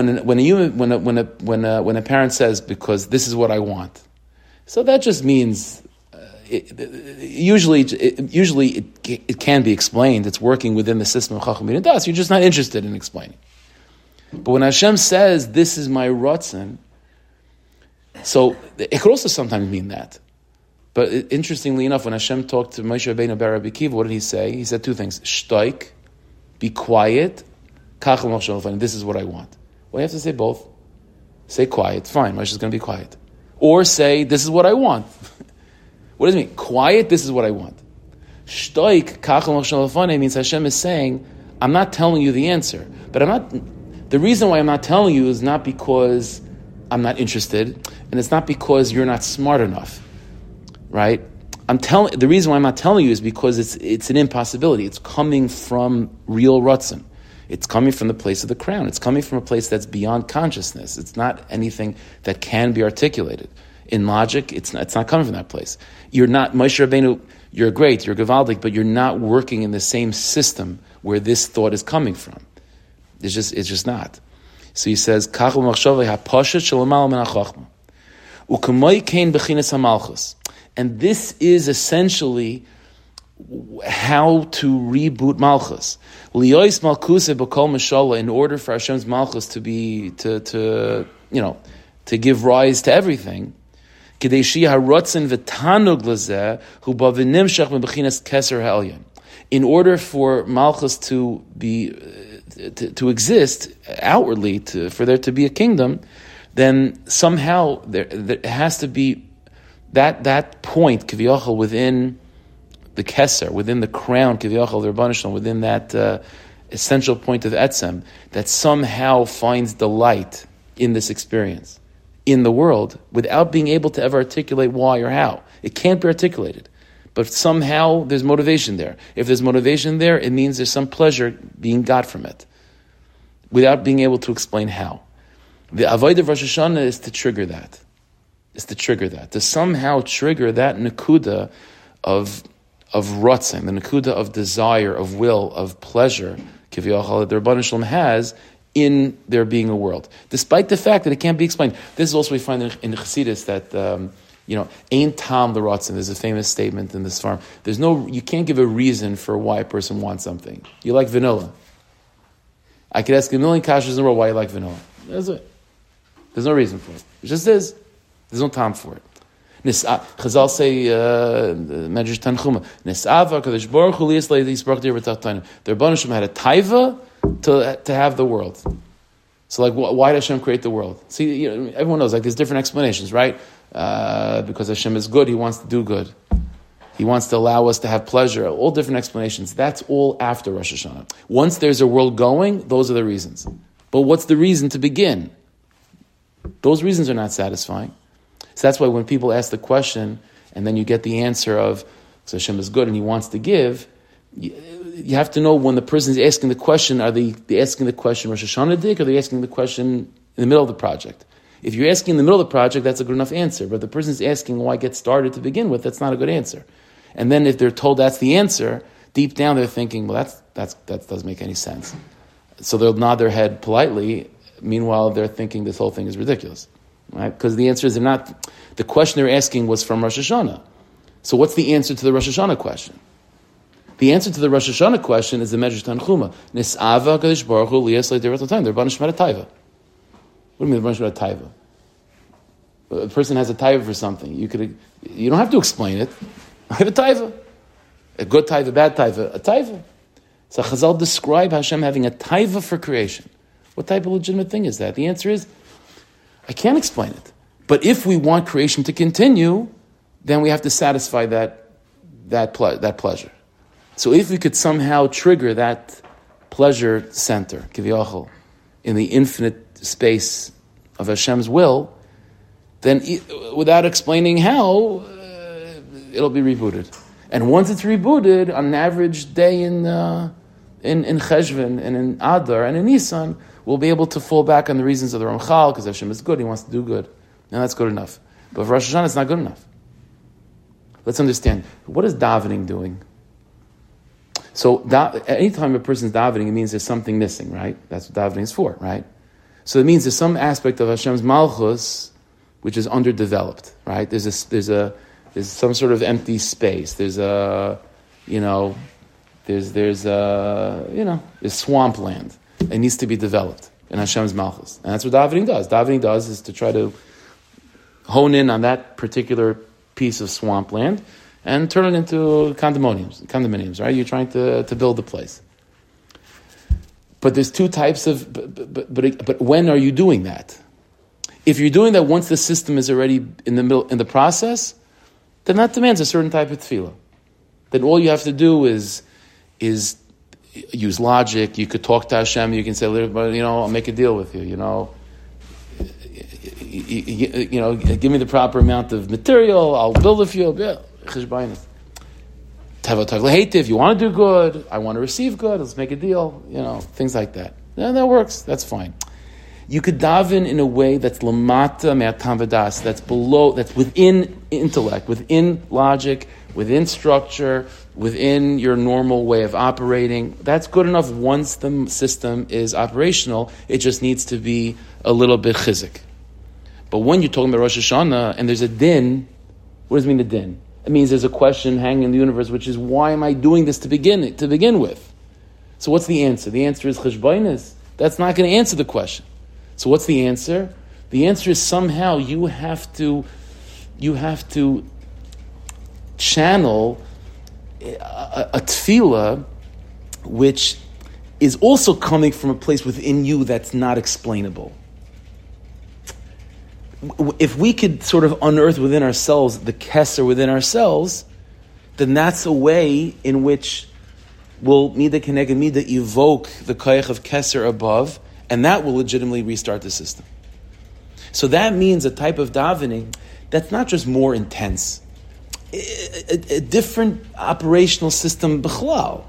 a parent says, because this is what I want. So that just means, usually it can be explained. It's working within the system of Chacham Bin Das. You're just not interested in explaining. But when Hashem says, this is my Ratzon, so it could also sometimes mean that. But interestingly enough, when Hashem talked to Moshe Rabbeinu Bar Rabbi Akiva, what did he say? He said two things: "Shtoik, be quiet, This is what I want. Well, you have to say both. Say quiet, fine, Moshe is going to be quiet. Or say, this is what I want. What does it mean? Quiet, this is what I want. Shtoik, means Hashem is saying, I'm not telling you the answer, but the reason why I'm not telling you is not because I'm not interested, and it's not because you're not smart enough, right? The reason why I'm not telling you is because it's an impossibility. It's coming from real Ratzon. It's coming from the place of the crown. It's coming from a place that's beyond consciousness. It's not anything that can be articulated. In logic, it's not coming from that place. You're not, Moshe Rabbeinu, you're great, you're Gavaldik, but you're not working in the same system where this thought is coming from. It's just not. So he says, and this is essentially how to reboot Malchus. In order for Hashem's Malchus to be to give rise to everything. In order for Malchus to be to exist outwardly, for there to be a kingdom, then somehow there has to be that point kiviyachol within the keser, within the crown kiviyachol, the Rebbeinu Shalom, within that essential point of etzem that somehow finds delight in this experience in the world without being able to ever articulate why or how. It can't be articulated. But somehow there's motivation there. If there's motivation there, it means there's some pleasure being got from it without being able to explain how. The avodah of Rosh Hashanah is to trigger that. To somehow trigger that nakuda of ratzon, the nakuda of desire, of will, of pleasure, kiviyachol, that the Rebbeinu Shalom has in there being a world, despite the fact that it can't be explained. This is also we find in Chassidus that ain't tam the ratzon. There's a famous statement in this farm. You can't give a reason for why a person wants something. You like vanilla. I could ask a million kashas in a row why you like vanilla. That's it. There's no reason for it. It just is. There's no time for it. Chazal say, Medrash Tanchuma, Nisava Kadosh Baruch Hu Liyas Leidis Baruch Dir B'Tachtanu. The Rebbeinu Shalom had a taiva to have the world. So, why did Hashem create the world? See, everyone knows, there's different explanations, right? Because Hashem is good, He wants to do good. He wants to allow us to have pleasure. All different explanations. That's all after Rosh Hashanah. Once there's a world going, those are the reasons. But what's the reason to begin? Those reasons are not satisfying. So that's why when people ask the question, and then you get the answer of, so Hashem is good and He wants to give, you have to know when the person is asking the question, are they asking the question Rosh Hashanah dik, or are they asking the question in the middle of the project? If you're asking in the middle of the project, that's a good enough answer. But the person is asking why get started to begin with, that's not a good answer. And then if they're told that's the answer, deep down they're thinking, well, that doesn't make any sense. So they'll nod their head politely. Meanwhile, they're thinking this whole thing is ridiculous, right? Because the answer is the question they're asking was from Rosh Hashanah. So what's the answer to the Rosh Hashanah question? The answer to the Rosh Hashanah question is the Medrash Tanchuma. Nisava Kadosh Baruch Hu Liyas Leidei B'Tachtanu. The Rebbeinu Shalom had a taiva. What do you mean the Rebbeinu Shalom had a taiva? A person has a taiva for something. You don't have to explain it. I have a taiva. A good taiva, bad taiva, a taiva. So Chazal describe Hashem having a taiva for creation. What type of legitimate thing is that? The answer is, I can't explain it. But if we want creation to continue, then we have to satisfy that pleasure. So if we could somehow trigger that pleasure center, kiviyachol, in the infinite space of Hashem's will, then without explaining how, it'll be rebooted. And once it's rebooted, on an average day in Cheshvan and in Adar and in Nisan, we'll be able to fall back on the reasons of the Ramchal, because Hashem is good, He wants to do good. And that's good enough. But for Rosh Hashanah, it's not good enough. Let's understand, what is davening doing? So anytime a person's davening, it means there's something missing, right? That's what davening is for, right? So it means there's some aspect of Hashem's Malchus which is underdeveloped, right? There's some sort of empty space. There's swampland. It needs to be developed in Hashem's Malchus. And that's what davening does. Davening does is to try to hone in on that particular piece of swampland and turn it into condominiums, right? You're trying to build the place. But there's two types of. But when are you doing that? If you're doing that once the system is already in the process, then that demands a certain type of tefillah. Then all you have to do is use logic. You could talk to Hashem. You can say, I'll make a deal with you. Give me the proper amount of material. I'll build a field. Yeah, cheshbainis. If you want to do good, I want to receive good. Let's make a deal. Things like that. Yeah, that works. That's fine. You could daven in a way that's lamata me'atam v'das, that's below, that's within intellect, within logic, within structure, within your normal way of operating. That's good enough once the system is operational. It just needs to be a little bit chizik. But when you're talking about Rosh Hashanah and there's a din, what does it mean a din? It means there's a question hanging in the universe, which is, why am I doing this to begin with? So what's the answer? The answer is cheshbainis. That's not going to answer the question. So what's the answer? The answer is somehow you have to channel a tefillah which is also coming from a place within you that's not explainable. If we could sort of unearth within ourselves the keser within ourselves, then that's a way in which we'll mida keneged mida evoke the koyach of keser above, and that will legitimately restart the system. So that means a type of davening that's not just more intense, a different operational system b'chlal.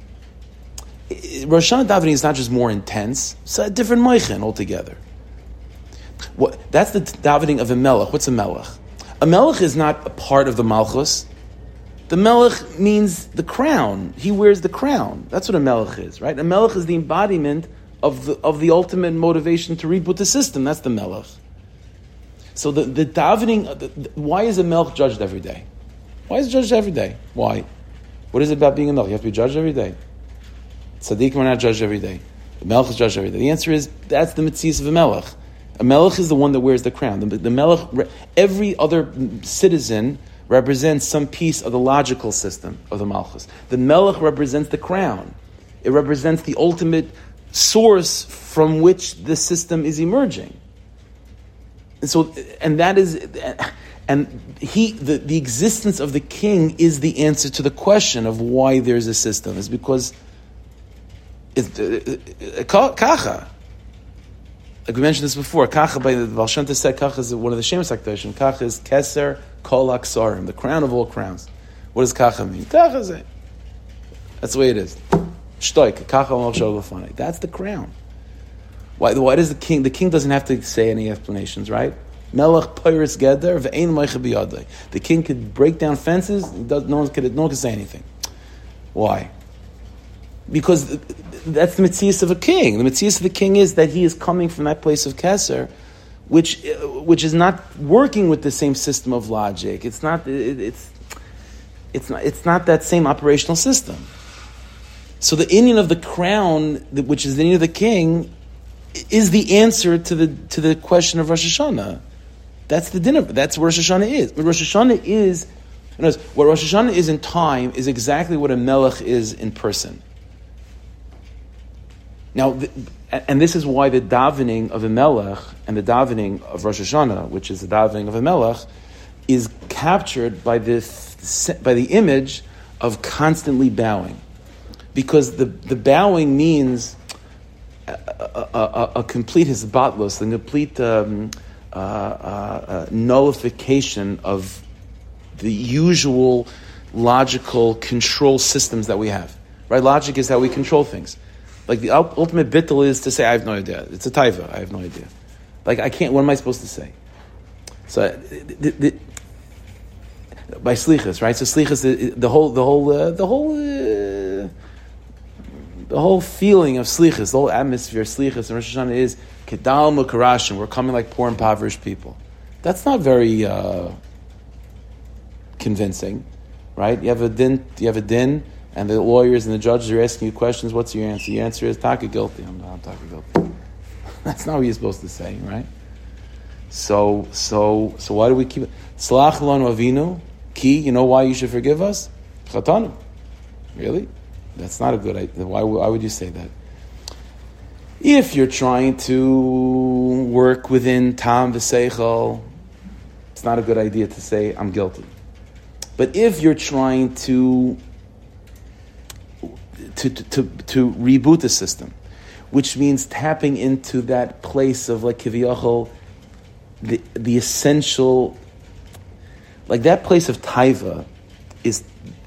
Rosh Hashanah davening is not just more intense, it's a different moichen altogether. That's the davening of a melech. What's a melech? A melech is not a part of the malchus. The melech means the crown. He wears the crown. That's what a melech is, right? A melech is the embodiment of the ultimate motivation to reboot the system. That's the melech. So the davening, why is a melech judged every day? Why is it judged every day? Why? What is it about being a melech? You have to be judged every day. Tzaddikim are not judged every day. The melech is judged every day. The answer is, that's the mitzvah of a melech. A melech is the one that wears the crown. The melech, every other citizen represents some piece of the logical system of the malchus. The melech represents the crown. It represents the ultimate source from which the system is emerging. And so, the existence of the king is the answer to the question of why there's a system. Is because it's kacha. Like we mentioned this before, kacha by the Baal Shem Tov said, kacha is one of the Shemus HaKadoshim. Kacha is keser kol aksarim, the crown of all crowns. What does kacha mean? Kacha is it. That's the way it is. Shtoik, kacha l'machshava l'fanei. That's the crown. Why does the king? The king doesn't have to say any explanations, right? Melech peiris geder ve'ein meicha biyadai. The king could break down fences. No one can say anything. Why? Because that's the mitzvah of a king. The mitzvah of the king is that he is coming from that place of keser, which is not working with the same system of logic. It's not that same operational system. So the inyan of the crown, which is the inyan of the king, is the answer to the question of Rosh Hashanah. That's the dinner. That's what Rosh Hashanah is. What Rosh Hashanah is, what Rosh Hashanah is in time is exactly what a melech is in person. Now, and this is why the davening of a melech and the davening of Rosh Hashanah, which is the davening of a melech, is captured by the image of constantly bowing, because the bowing means a complete hisbatlos, the complete nullification of the usual logical control systems that we have. Right? Logic is how we control things. Like the ultimate bittul is to say, I have no idea. It's a taiva. I have no idea. Like I can't. What am I supposed to say? So by slichas, right? So slichas, the whole feeling of slichas, the whole atmosphere of slichas and Rosh Hashanah is kedal mukarashim. We're coming like poor impoverished people. That's not very convincing, right? You have a din, and the lawyers and the judges are asking you questions. What's your answer? Your answer is taka guilty. I'm taka guilty. That's not what you're supposed to say, right? So why do we keep it? Slach lanu avinu ki. You know why you should forgive us? Chatanu. Really? That's not a good idea. Why would you say that? If you're trying to work within Tam v'Seichel, it's not a good idea to say, I'm guilty. But if you're trying to reboot the system, which means tapping into that place of like Kiviyachol, the essential, like that place of taiva is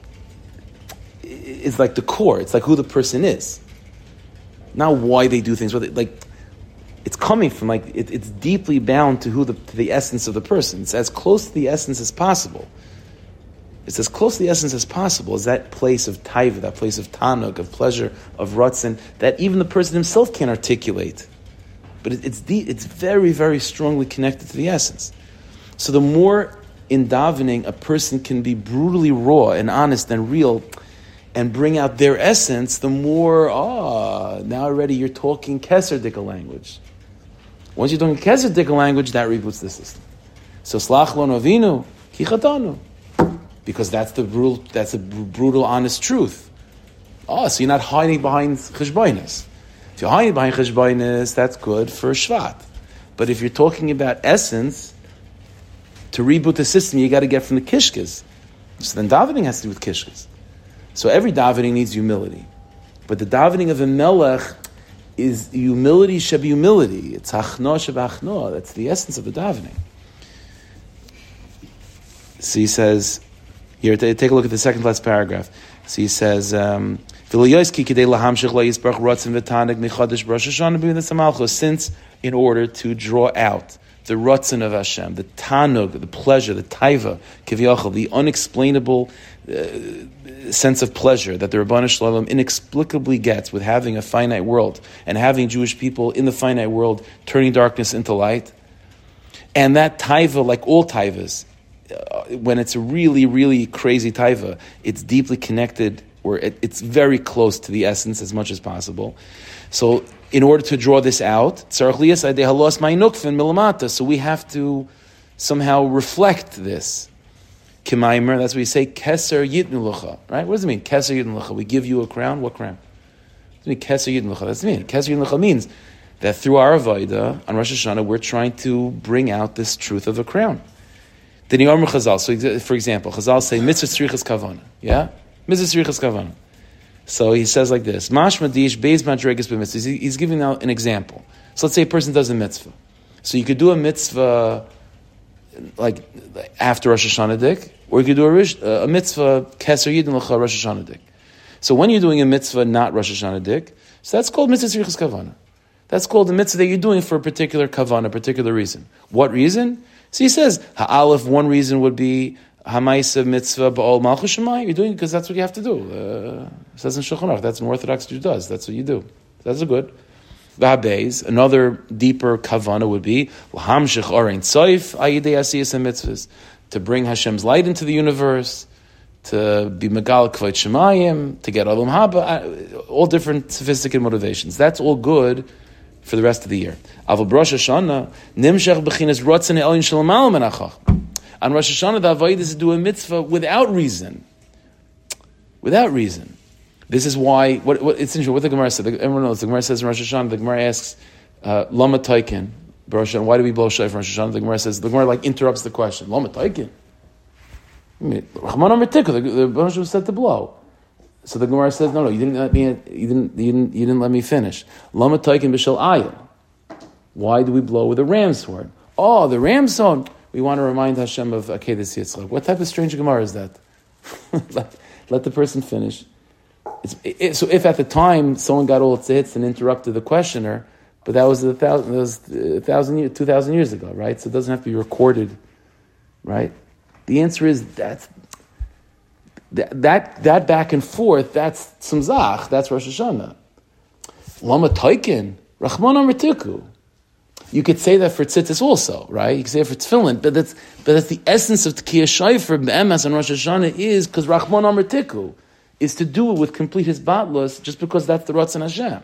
like the core. It's like who the person is. Not why they do things, but like it's coming from like it's deeply bound to to the essence of the person. It's as close to the essence as possible. It's as close to the essence as possible as that place of taiva, that place of tanug, of pleasure, of ratzon, that even the person himself can't articulate. But it's very, very strongly connected to the essence. So the more in davening a person can be brutally raw and honest and real and bring out their essence, the more, now already you're talking Keser Dika language. Once you're talking Keser Dika language, that reboots the system. So Slach Lo Avinu, Ki Chatanu. Because that's the brutal, honest truth. So you're not hiding behind cheshbonis. If you're hiding behind cheshbonis, that's good for Shvat. But if you're talking about essence, to reboot the system, you got to get from the kishkas. So then davening has to do with kishkas. So every davening needs humility. But the davening of a melech is humility sheb humility. It's hachno sheb hachno. That's the essence of the davening. So he says, here, take a look at the second last paragraph. So he says, since in order to draw out the ratzon of Hashem, the tanug, the pleasure, the taiva, kiviyachol, the unexplainable sense of pleasure that the Rabbanu Shalom inexplicably gets with having a finite world and having Jewish people in the finite world turning darkness into light. And that taiva, like all taivas, when it's a really, really crazy taiva, it's deeply connected, or it's very close to the essence as much as possible. So in order to draw this out, so we have to somehow reflect this. Kimaimer, that's what we say, Keser Yitnu Lucha, right? What does it mean? Keser Yitnu Lucha. We give you a crown. What crown? What does it mean? Keser Yitnu Lucha. That's what it means. Keser Yitnu Lucha means that through our Avodah on Rosh Hashanah, we're trying to bring out this truth of a crown. The Niyomer Chazal, so for example, Chazal say, Mitzvah Tzrichas Kavana. Yeah? Mitzvah Tzrichas Kavana. So he says like this, Mash Madish, Beis Madregas B'mitzvah. He's giving out an example. So let's say a person does a mitzvah. So you could do a mitzvah like after Rosh Hashanah Dik, or you could do a mitzvah Keser Yidin L'cha Rosh Hashanah Dik. So when you're doing a mitzvah not Rosh Hashanah Dik, so that's called Mitzvah Tzrichas Kavana. That's called the mitzvah that you're doing for a particular kavana, a particular reason. What reason? So he says, Ha'alef, one reason would be Hamaisa mitzvah ba'ol malchus shemai. You're doing it because that's what you have to do. It says in Shulchan Aruch, that's an Orthodox Jew does. That's what you do. That's a good. V'habeis, another deeper kavana would be L'hamshich orein tzoif ayidei asiyas mitzvahs, to bring Hashem's light into the universe, to be megal kvayt shemayim, to get olam haba, all different sophisticated motivations. That's all good for the rest of the year. Avol Rosh Hashanah nimshach b'chinas rotzen elin shalamal menachach. On Rosh Hashanah, the avodah is to do a mitzvah without reason. Without reason. This is why. What it's interesting. What the Gemara said. Everyone knows the Gemara says in Rosh Hashanah. The Gemara asks, "Lama taikin." Why do we blow shofar in Rosh Hashanah? The Gemara says. The Gemara interrupts the question. Lama taikin. Rahman Amar Tikku. The Baruch was said to blow. So the Gemara says, "No, you didn't let me. You didn't let me finish." Lama taikin b'shel ayil. Why do we blow with a ram's horn? Oh, the ram's horn. We want to remind Hashem of Akedas Yitzchak. What type of strange Gemara is that? let the person finish. So if at the time someone got all its hits and interrupted the questioner, but that was 2,000 years ago, right? So it doesn't have to be recorded, right? The answer is that back and forth, that's Tzimzach, that's Rosh Hashanah. Lama Taikin, Rahman Amar Tikku. You could say that for tzitzis also, right? You could say it for tefillin, but that's the essence of Tekiyah Shofar Be'emes on Rosh Hashanah is because Rahman Amar Tikku is to do it with complete hisbatlus, just because that's the Ratzon Hashem.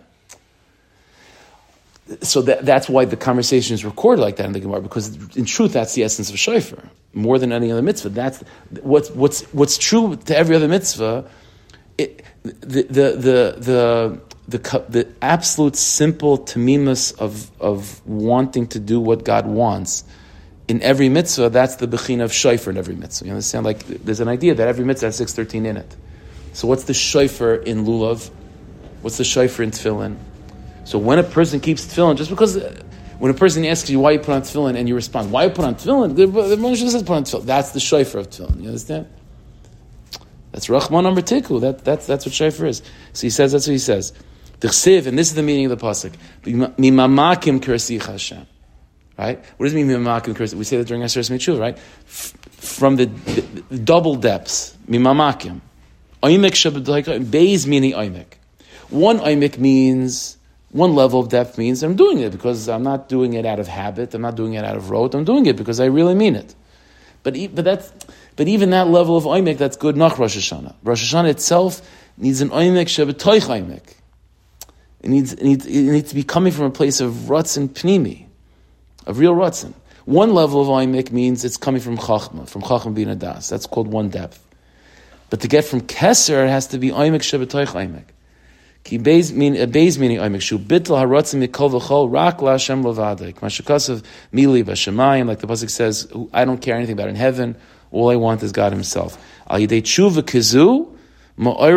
So that's why the conversation is recorded like that in the Gemara, because in truth that's the essence of Shofar more than any other mitzvah. That's what's true to every other mitzvah. The the absolute simple tamimus of wanting to do what God wants in every mitzvah, that's the bechina of shofar in every mitzvah. You understand? Like, there's an idea that every mitzvah has 613 in it. So what's the shofar in lulav? What's the shofar in tefillin? So when a person keeps tefillin, just because when a person asks you why you put on tefillin and you respond, why you put on tefillin? The Moshe says put on tefillin. That's the shofar of tefillin. You understand? That's Rachman number tiku. That's what shofar is. So he says, that's what he says. T'chsiv, and this is the meaning of the pasuk. Mimamakim kersich Hashem. Right? What does it mean mimamakim kersich? We say that during Aseret Mitzvah, right? From the double depths. Mimamakim. Oimek shabadayka. Beis meaning oimek. One oimek means, one level of depth means I'm doing it because I'm not doing it out of habit. I'm not doing it out of rote. I'm doing it because I really mean it. But even that level of oimek, that's good nach Rosh Hashanah. Rosh Hashanah itself needs an oimek shebetoich oimek. It needs to be coming from a place of ratzin pnimi, of real ratzin. One level of oimek means it's coming from chachma bin adas. That's called one depth. But to get from keser, it has to be oimek shebetoich oimek. Ki beis meaning oimek shu bitl haratzin mikol v'chol rak la'Hashem levadik. Mashakasav mili b'shemayim, like the pasuk says, I don't care anything about in heaven. All I want is God Himself. Al yidei tshuva kizu. That's the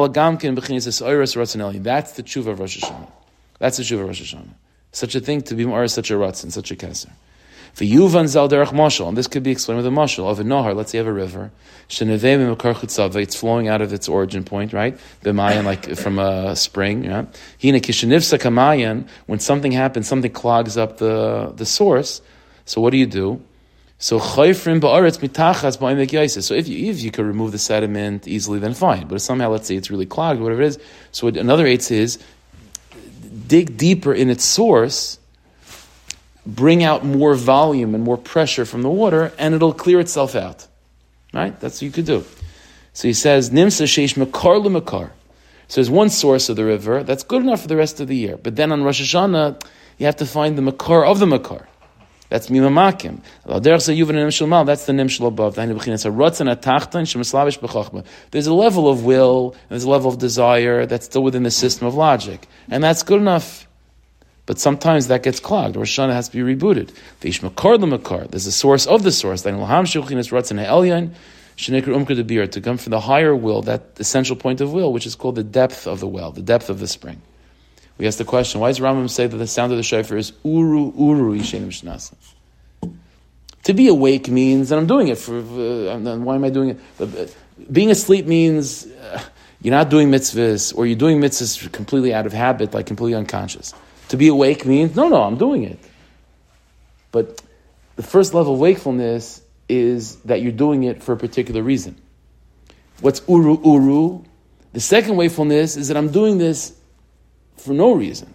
tshuva of Rosh Hashanah. That's the tshuva of Rosh Hashanah. Such a thing to be ma'or, such a ratzin, such a keser. V'yuvan zal derech mashal, and this could be explained with a mashal of a nahar. Let's say you have a river. Shenevei b'makar chutzava, it's flowing out of its origin point, right? B'mayan, like from a spring. Yeah. Hina kishenivsa kamayan, when something happens, something clogs up the source. So what do? So chayfrim ba'aretz mitachas ba'omek yaisa. So if you could remove the sediment easily, then fine. But if somehow, let's say it's really clogged, whatever it is. So another eitz is dig deeper in its source, bring out more volume and more pressure from the water, and it'll clear itself out. Right? That's what you could do. So he says nimsa sheish makar l'makar. So there's one source of the river that's good enough for the rest of the year. But then on Rosh Hashanah, you have to find the makar of the makar. That's mimamakim. That's the nimshal above. There's a level of will, and there's a level of desire that's still within the system of logic. And that's good enough. But sometimes that gets clogged. Rosh Hashanah has to be rebooted. There's a source of the source. To come from the higher will, that essential point of will, which is called the depth of the well, the depth of the spring. We ask the question, why does Rambam say that the sound of the shofar is uru, uru, yishenim shnasa? To be awake means that I'm doing it for, why am I doing it? Being asleep means you're not doing mitzvahs, or you're doing mitzvahs completely out of habit, like completely unconscious. To be awake means, no, I'm doing it. But the first level of wakefulness is that you're doing it for a particular reason. What's uru, uru? The second wakefulness is that I'm doing this for no reason.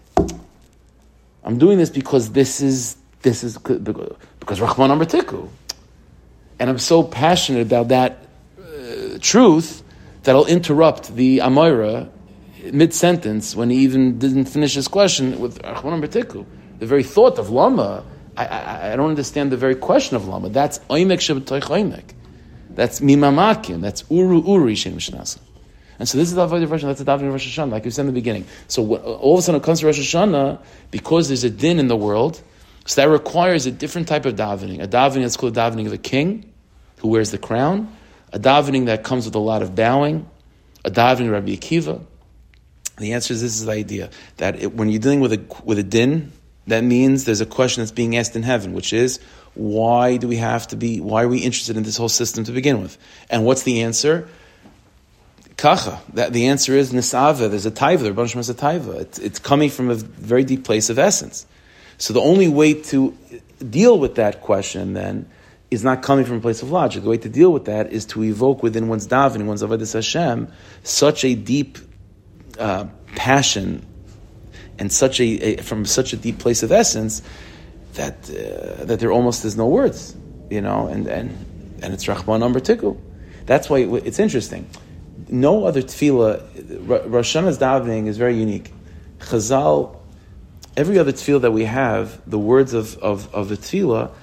I'm doing this because this is because Rahman Amar Tiku. And I'm so passionate about that truth that I'll interrupt the Amora mid-sentence when he even didn't finish his question with Rahman Amar Tiku. The very thought of Lama, I don't understand the very question of Lama. That's Oimek Shabatoich Oimek. That's Mimamakim. That's Uru Uri Shem Shnasa. And so this is the Avodah Rosh Hashanah, that's the davening of Rosh Hashanah, like we said in the beginning. So all of a sudden it comes to Rosh Hashanah, because there's a din in the world, so that requires a different type of davening. A davening that's called the davening of a king, who wears the crown. A davening that comes with a lot of bowing. A davening of Rabbi Akiva. The answer is, this is the idea, that when you're dealing with a din, that means there's a question that's being asked in heaven, which is, why are we interested in this whole system to begin with? And what's the answer? Kacha. The answer is nisava. There's a taiva. The Rebbe has a taiva. It's coming from a very deep place of essence. So the only way to deal with that question then is not coming from a place of logic. The way to deal with that is to evoke within one's davening, one's avodas Hashem, such a deep passion and from such a deep place of essence that there almost is no words, and it's Rahman Amar Tiku. That's why it's interesting. No other tefillah, Rosh Hashanah's davening is very unique. Chazal, every other tefillah that we have, the words of the tefillah,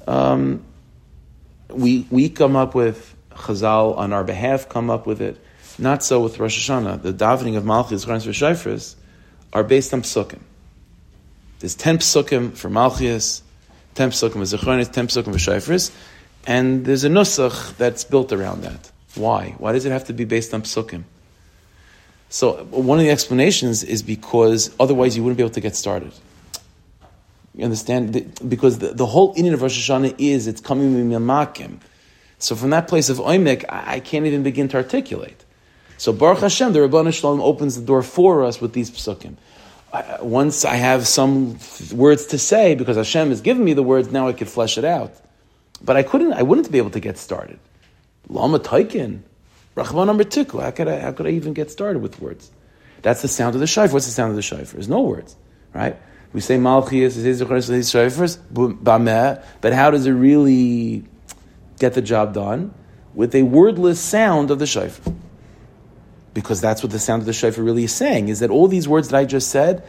we come up with, Chazal on our behalf come up with it. Not so with Rosh Hashanah. The davening of Malchus, Chorans, V'Shofros, are based on psukim. There's 10 psukim for Malchias, 10 psukim for Zechronis, 10 psukim for Shofars, and there's a nusach that's built around that. Why? Why does it have to be based on psukim? So one of the explanations is because otherwise you wouldn't be able to get started. You understand? Because the whole inyan of Rosh Hashanah is it's coming from Yamakim. So from that place of Oimek, I can't even begin to articulate. So Baruch Hashem, the Rabbanu Shalom opens the door for us with these psukim. Once I have some words to say, because Hashem has given me the words, now I could flesh it out. But I wouldn't be able to get started. Lama Taikin, Rachman number 2. How could I even get started with words? That's the sound of the shofar. What's the sound of the shofar? There's no words, right? We say Malchias, shofars, but how does it really get the job done? With a wordless sound of the shofar. Because that's what the sound of the shofar really is saying, is that all these words that I just said,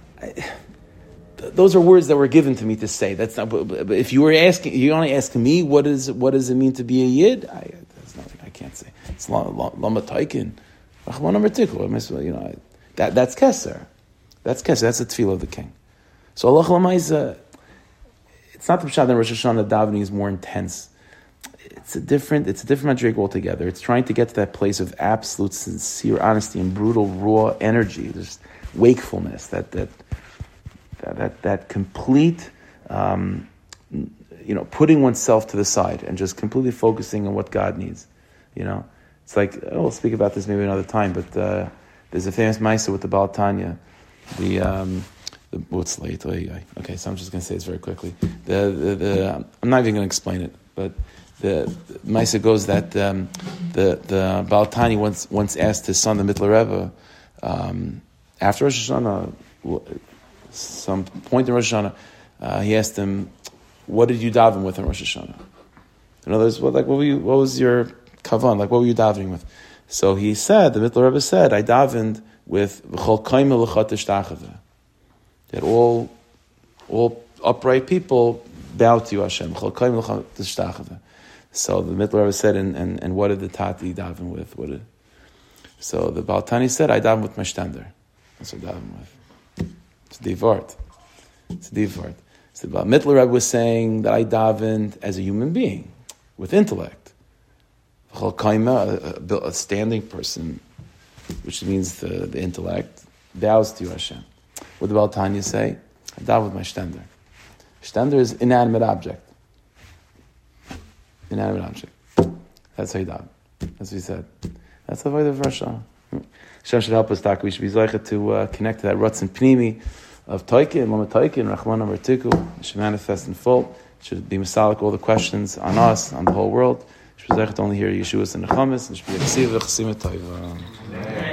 those are words that were given to me to say. That's not. But if you were asking, you're only asking me, what does it mean to be a yid? That's nothing I can't say. It's lama taikin, Rachman number 2. That's keser. That's keser. That's the tefillah of the king. So Allah Lamaisa, it's not the pshat that Rosh Hashanah davening is more intense. It's a different madrig altogether. It's trying to get to that place of absolute, sincere honesty and brutal, raw energy, just wakefulness, that complete, putting oneself to the side and just completely focusing on what God needs. It's like, we'll speak about this maybe another time, but there's a famous Maisa with the Baal Tanya, what's late? Okay, so I'm just going to say this very quickly. I'm not even going to explain it, but the Maisa goes that the Baal Tanya once asked his son, the Mittler Rebbe, after Rosh Hashanah, some point in Rosh Hashanah, he asked him, "What did you daven with in Rosh Hashanah?" In other words, what was your kavan? What were you davening with? So he said, the Mittler Rebbe said, I davened with v'chol kaima l'chat tishtachave. That all upright people bow to you, Hashem. So the Mittler Rebbe said, and what did the Tati daven with? So the Baal Tani said, I daven with my shtender. That's what I daven with. It's a divart. So the Mittler Rebbe was saying that I davened as a human being, with intellect. A standing person, which means the intellect, bows to you, Hashem. What did Baal Tanya say? I daven with my shtender. Shtender is inanimate object. Inanimate object. That's how you daven. That's what he said. That's the way of Rosh Hashanah. Hashem should help us, Taka. We should be zeicha to connect to that Ratzon Pnimi of Toikin, Lama Toikin, Rachman number 2. It should manifest in full. It should be masalik all the questions on us, on the whole world. It should be zeicha to only hear Yeshua's and Nechamis. It should be a ksiva, chesima toiva.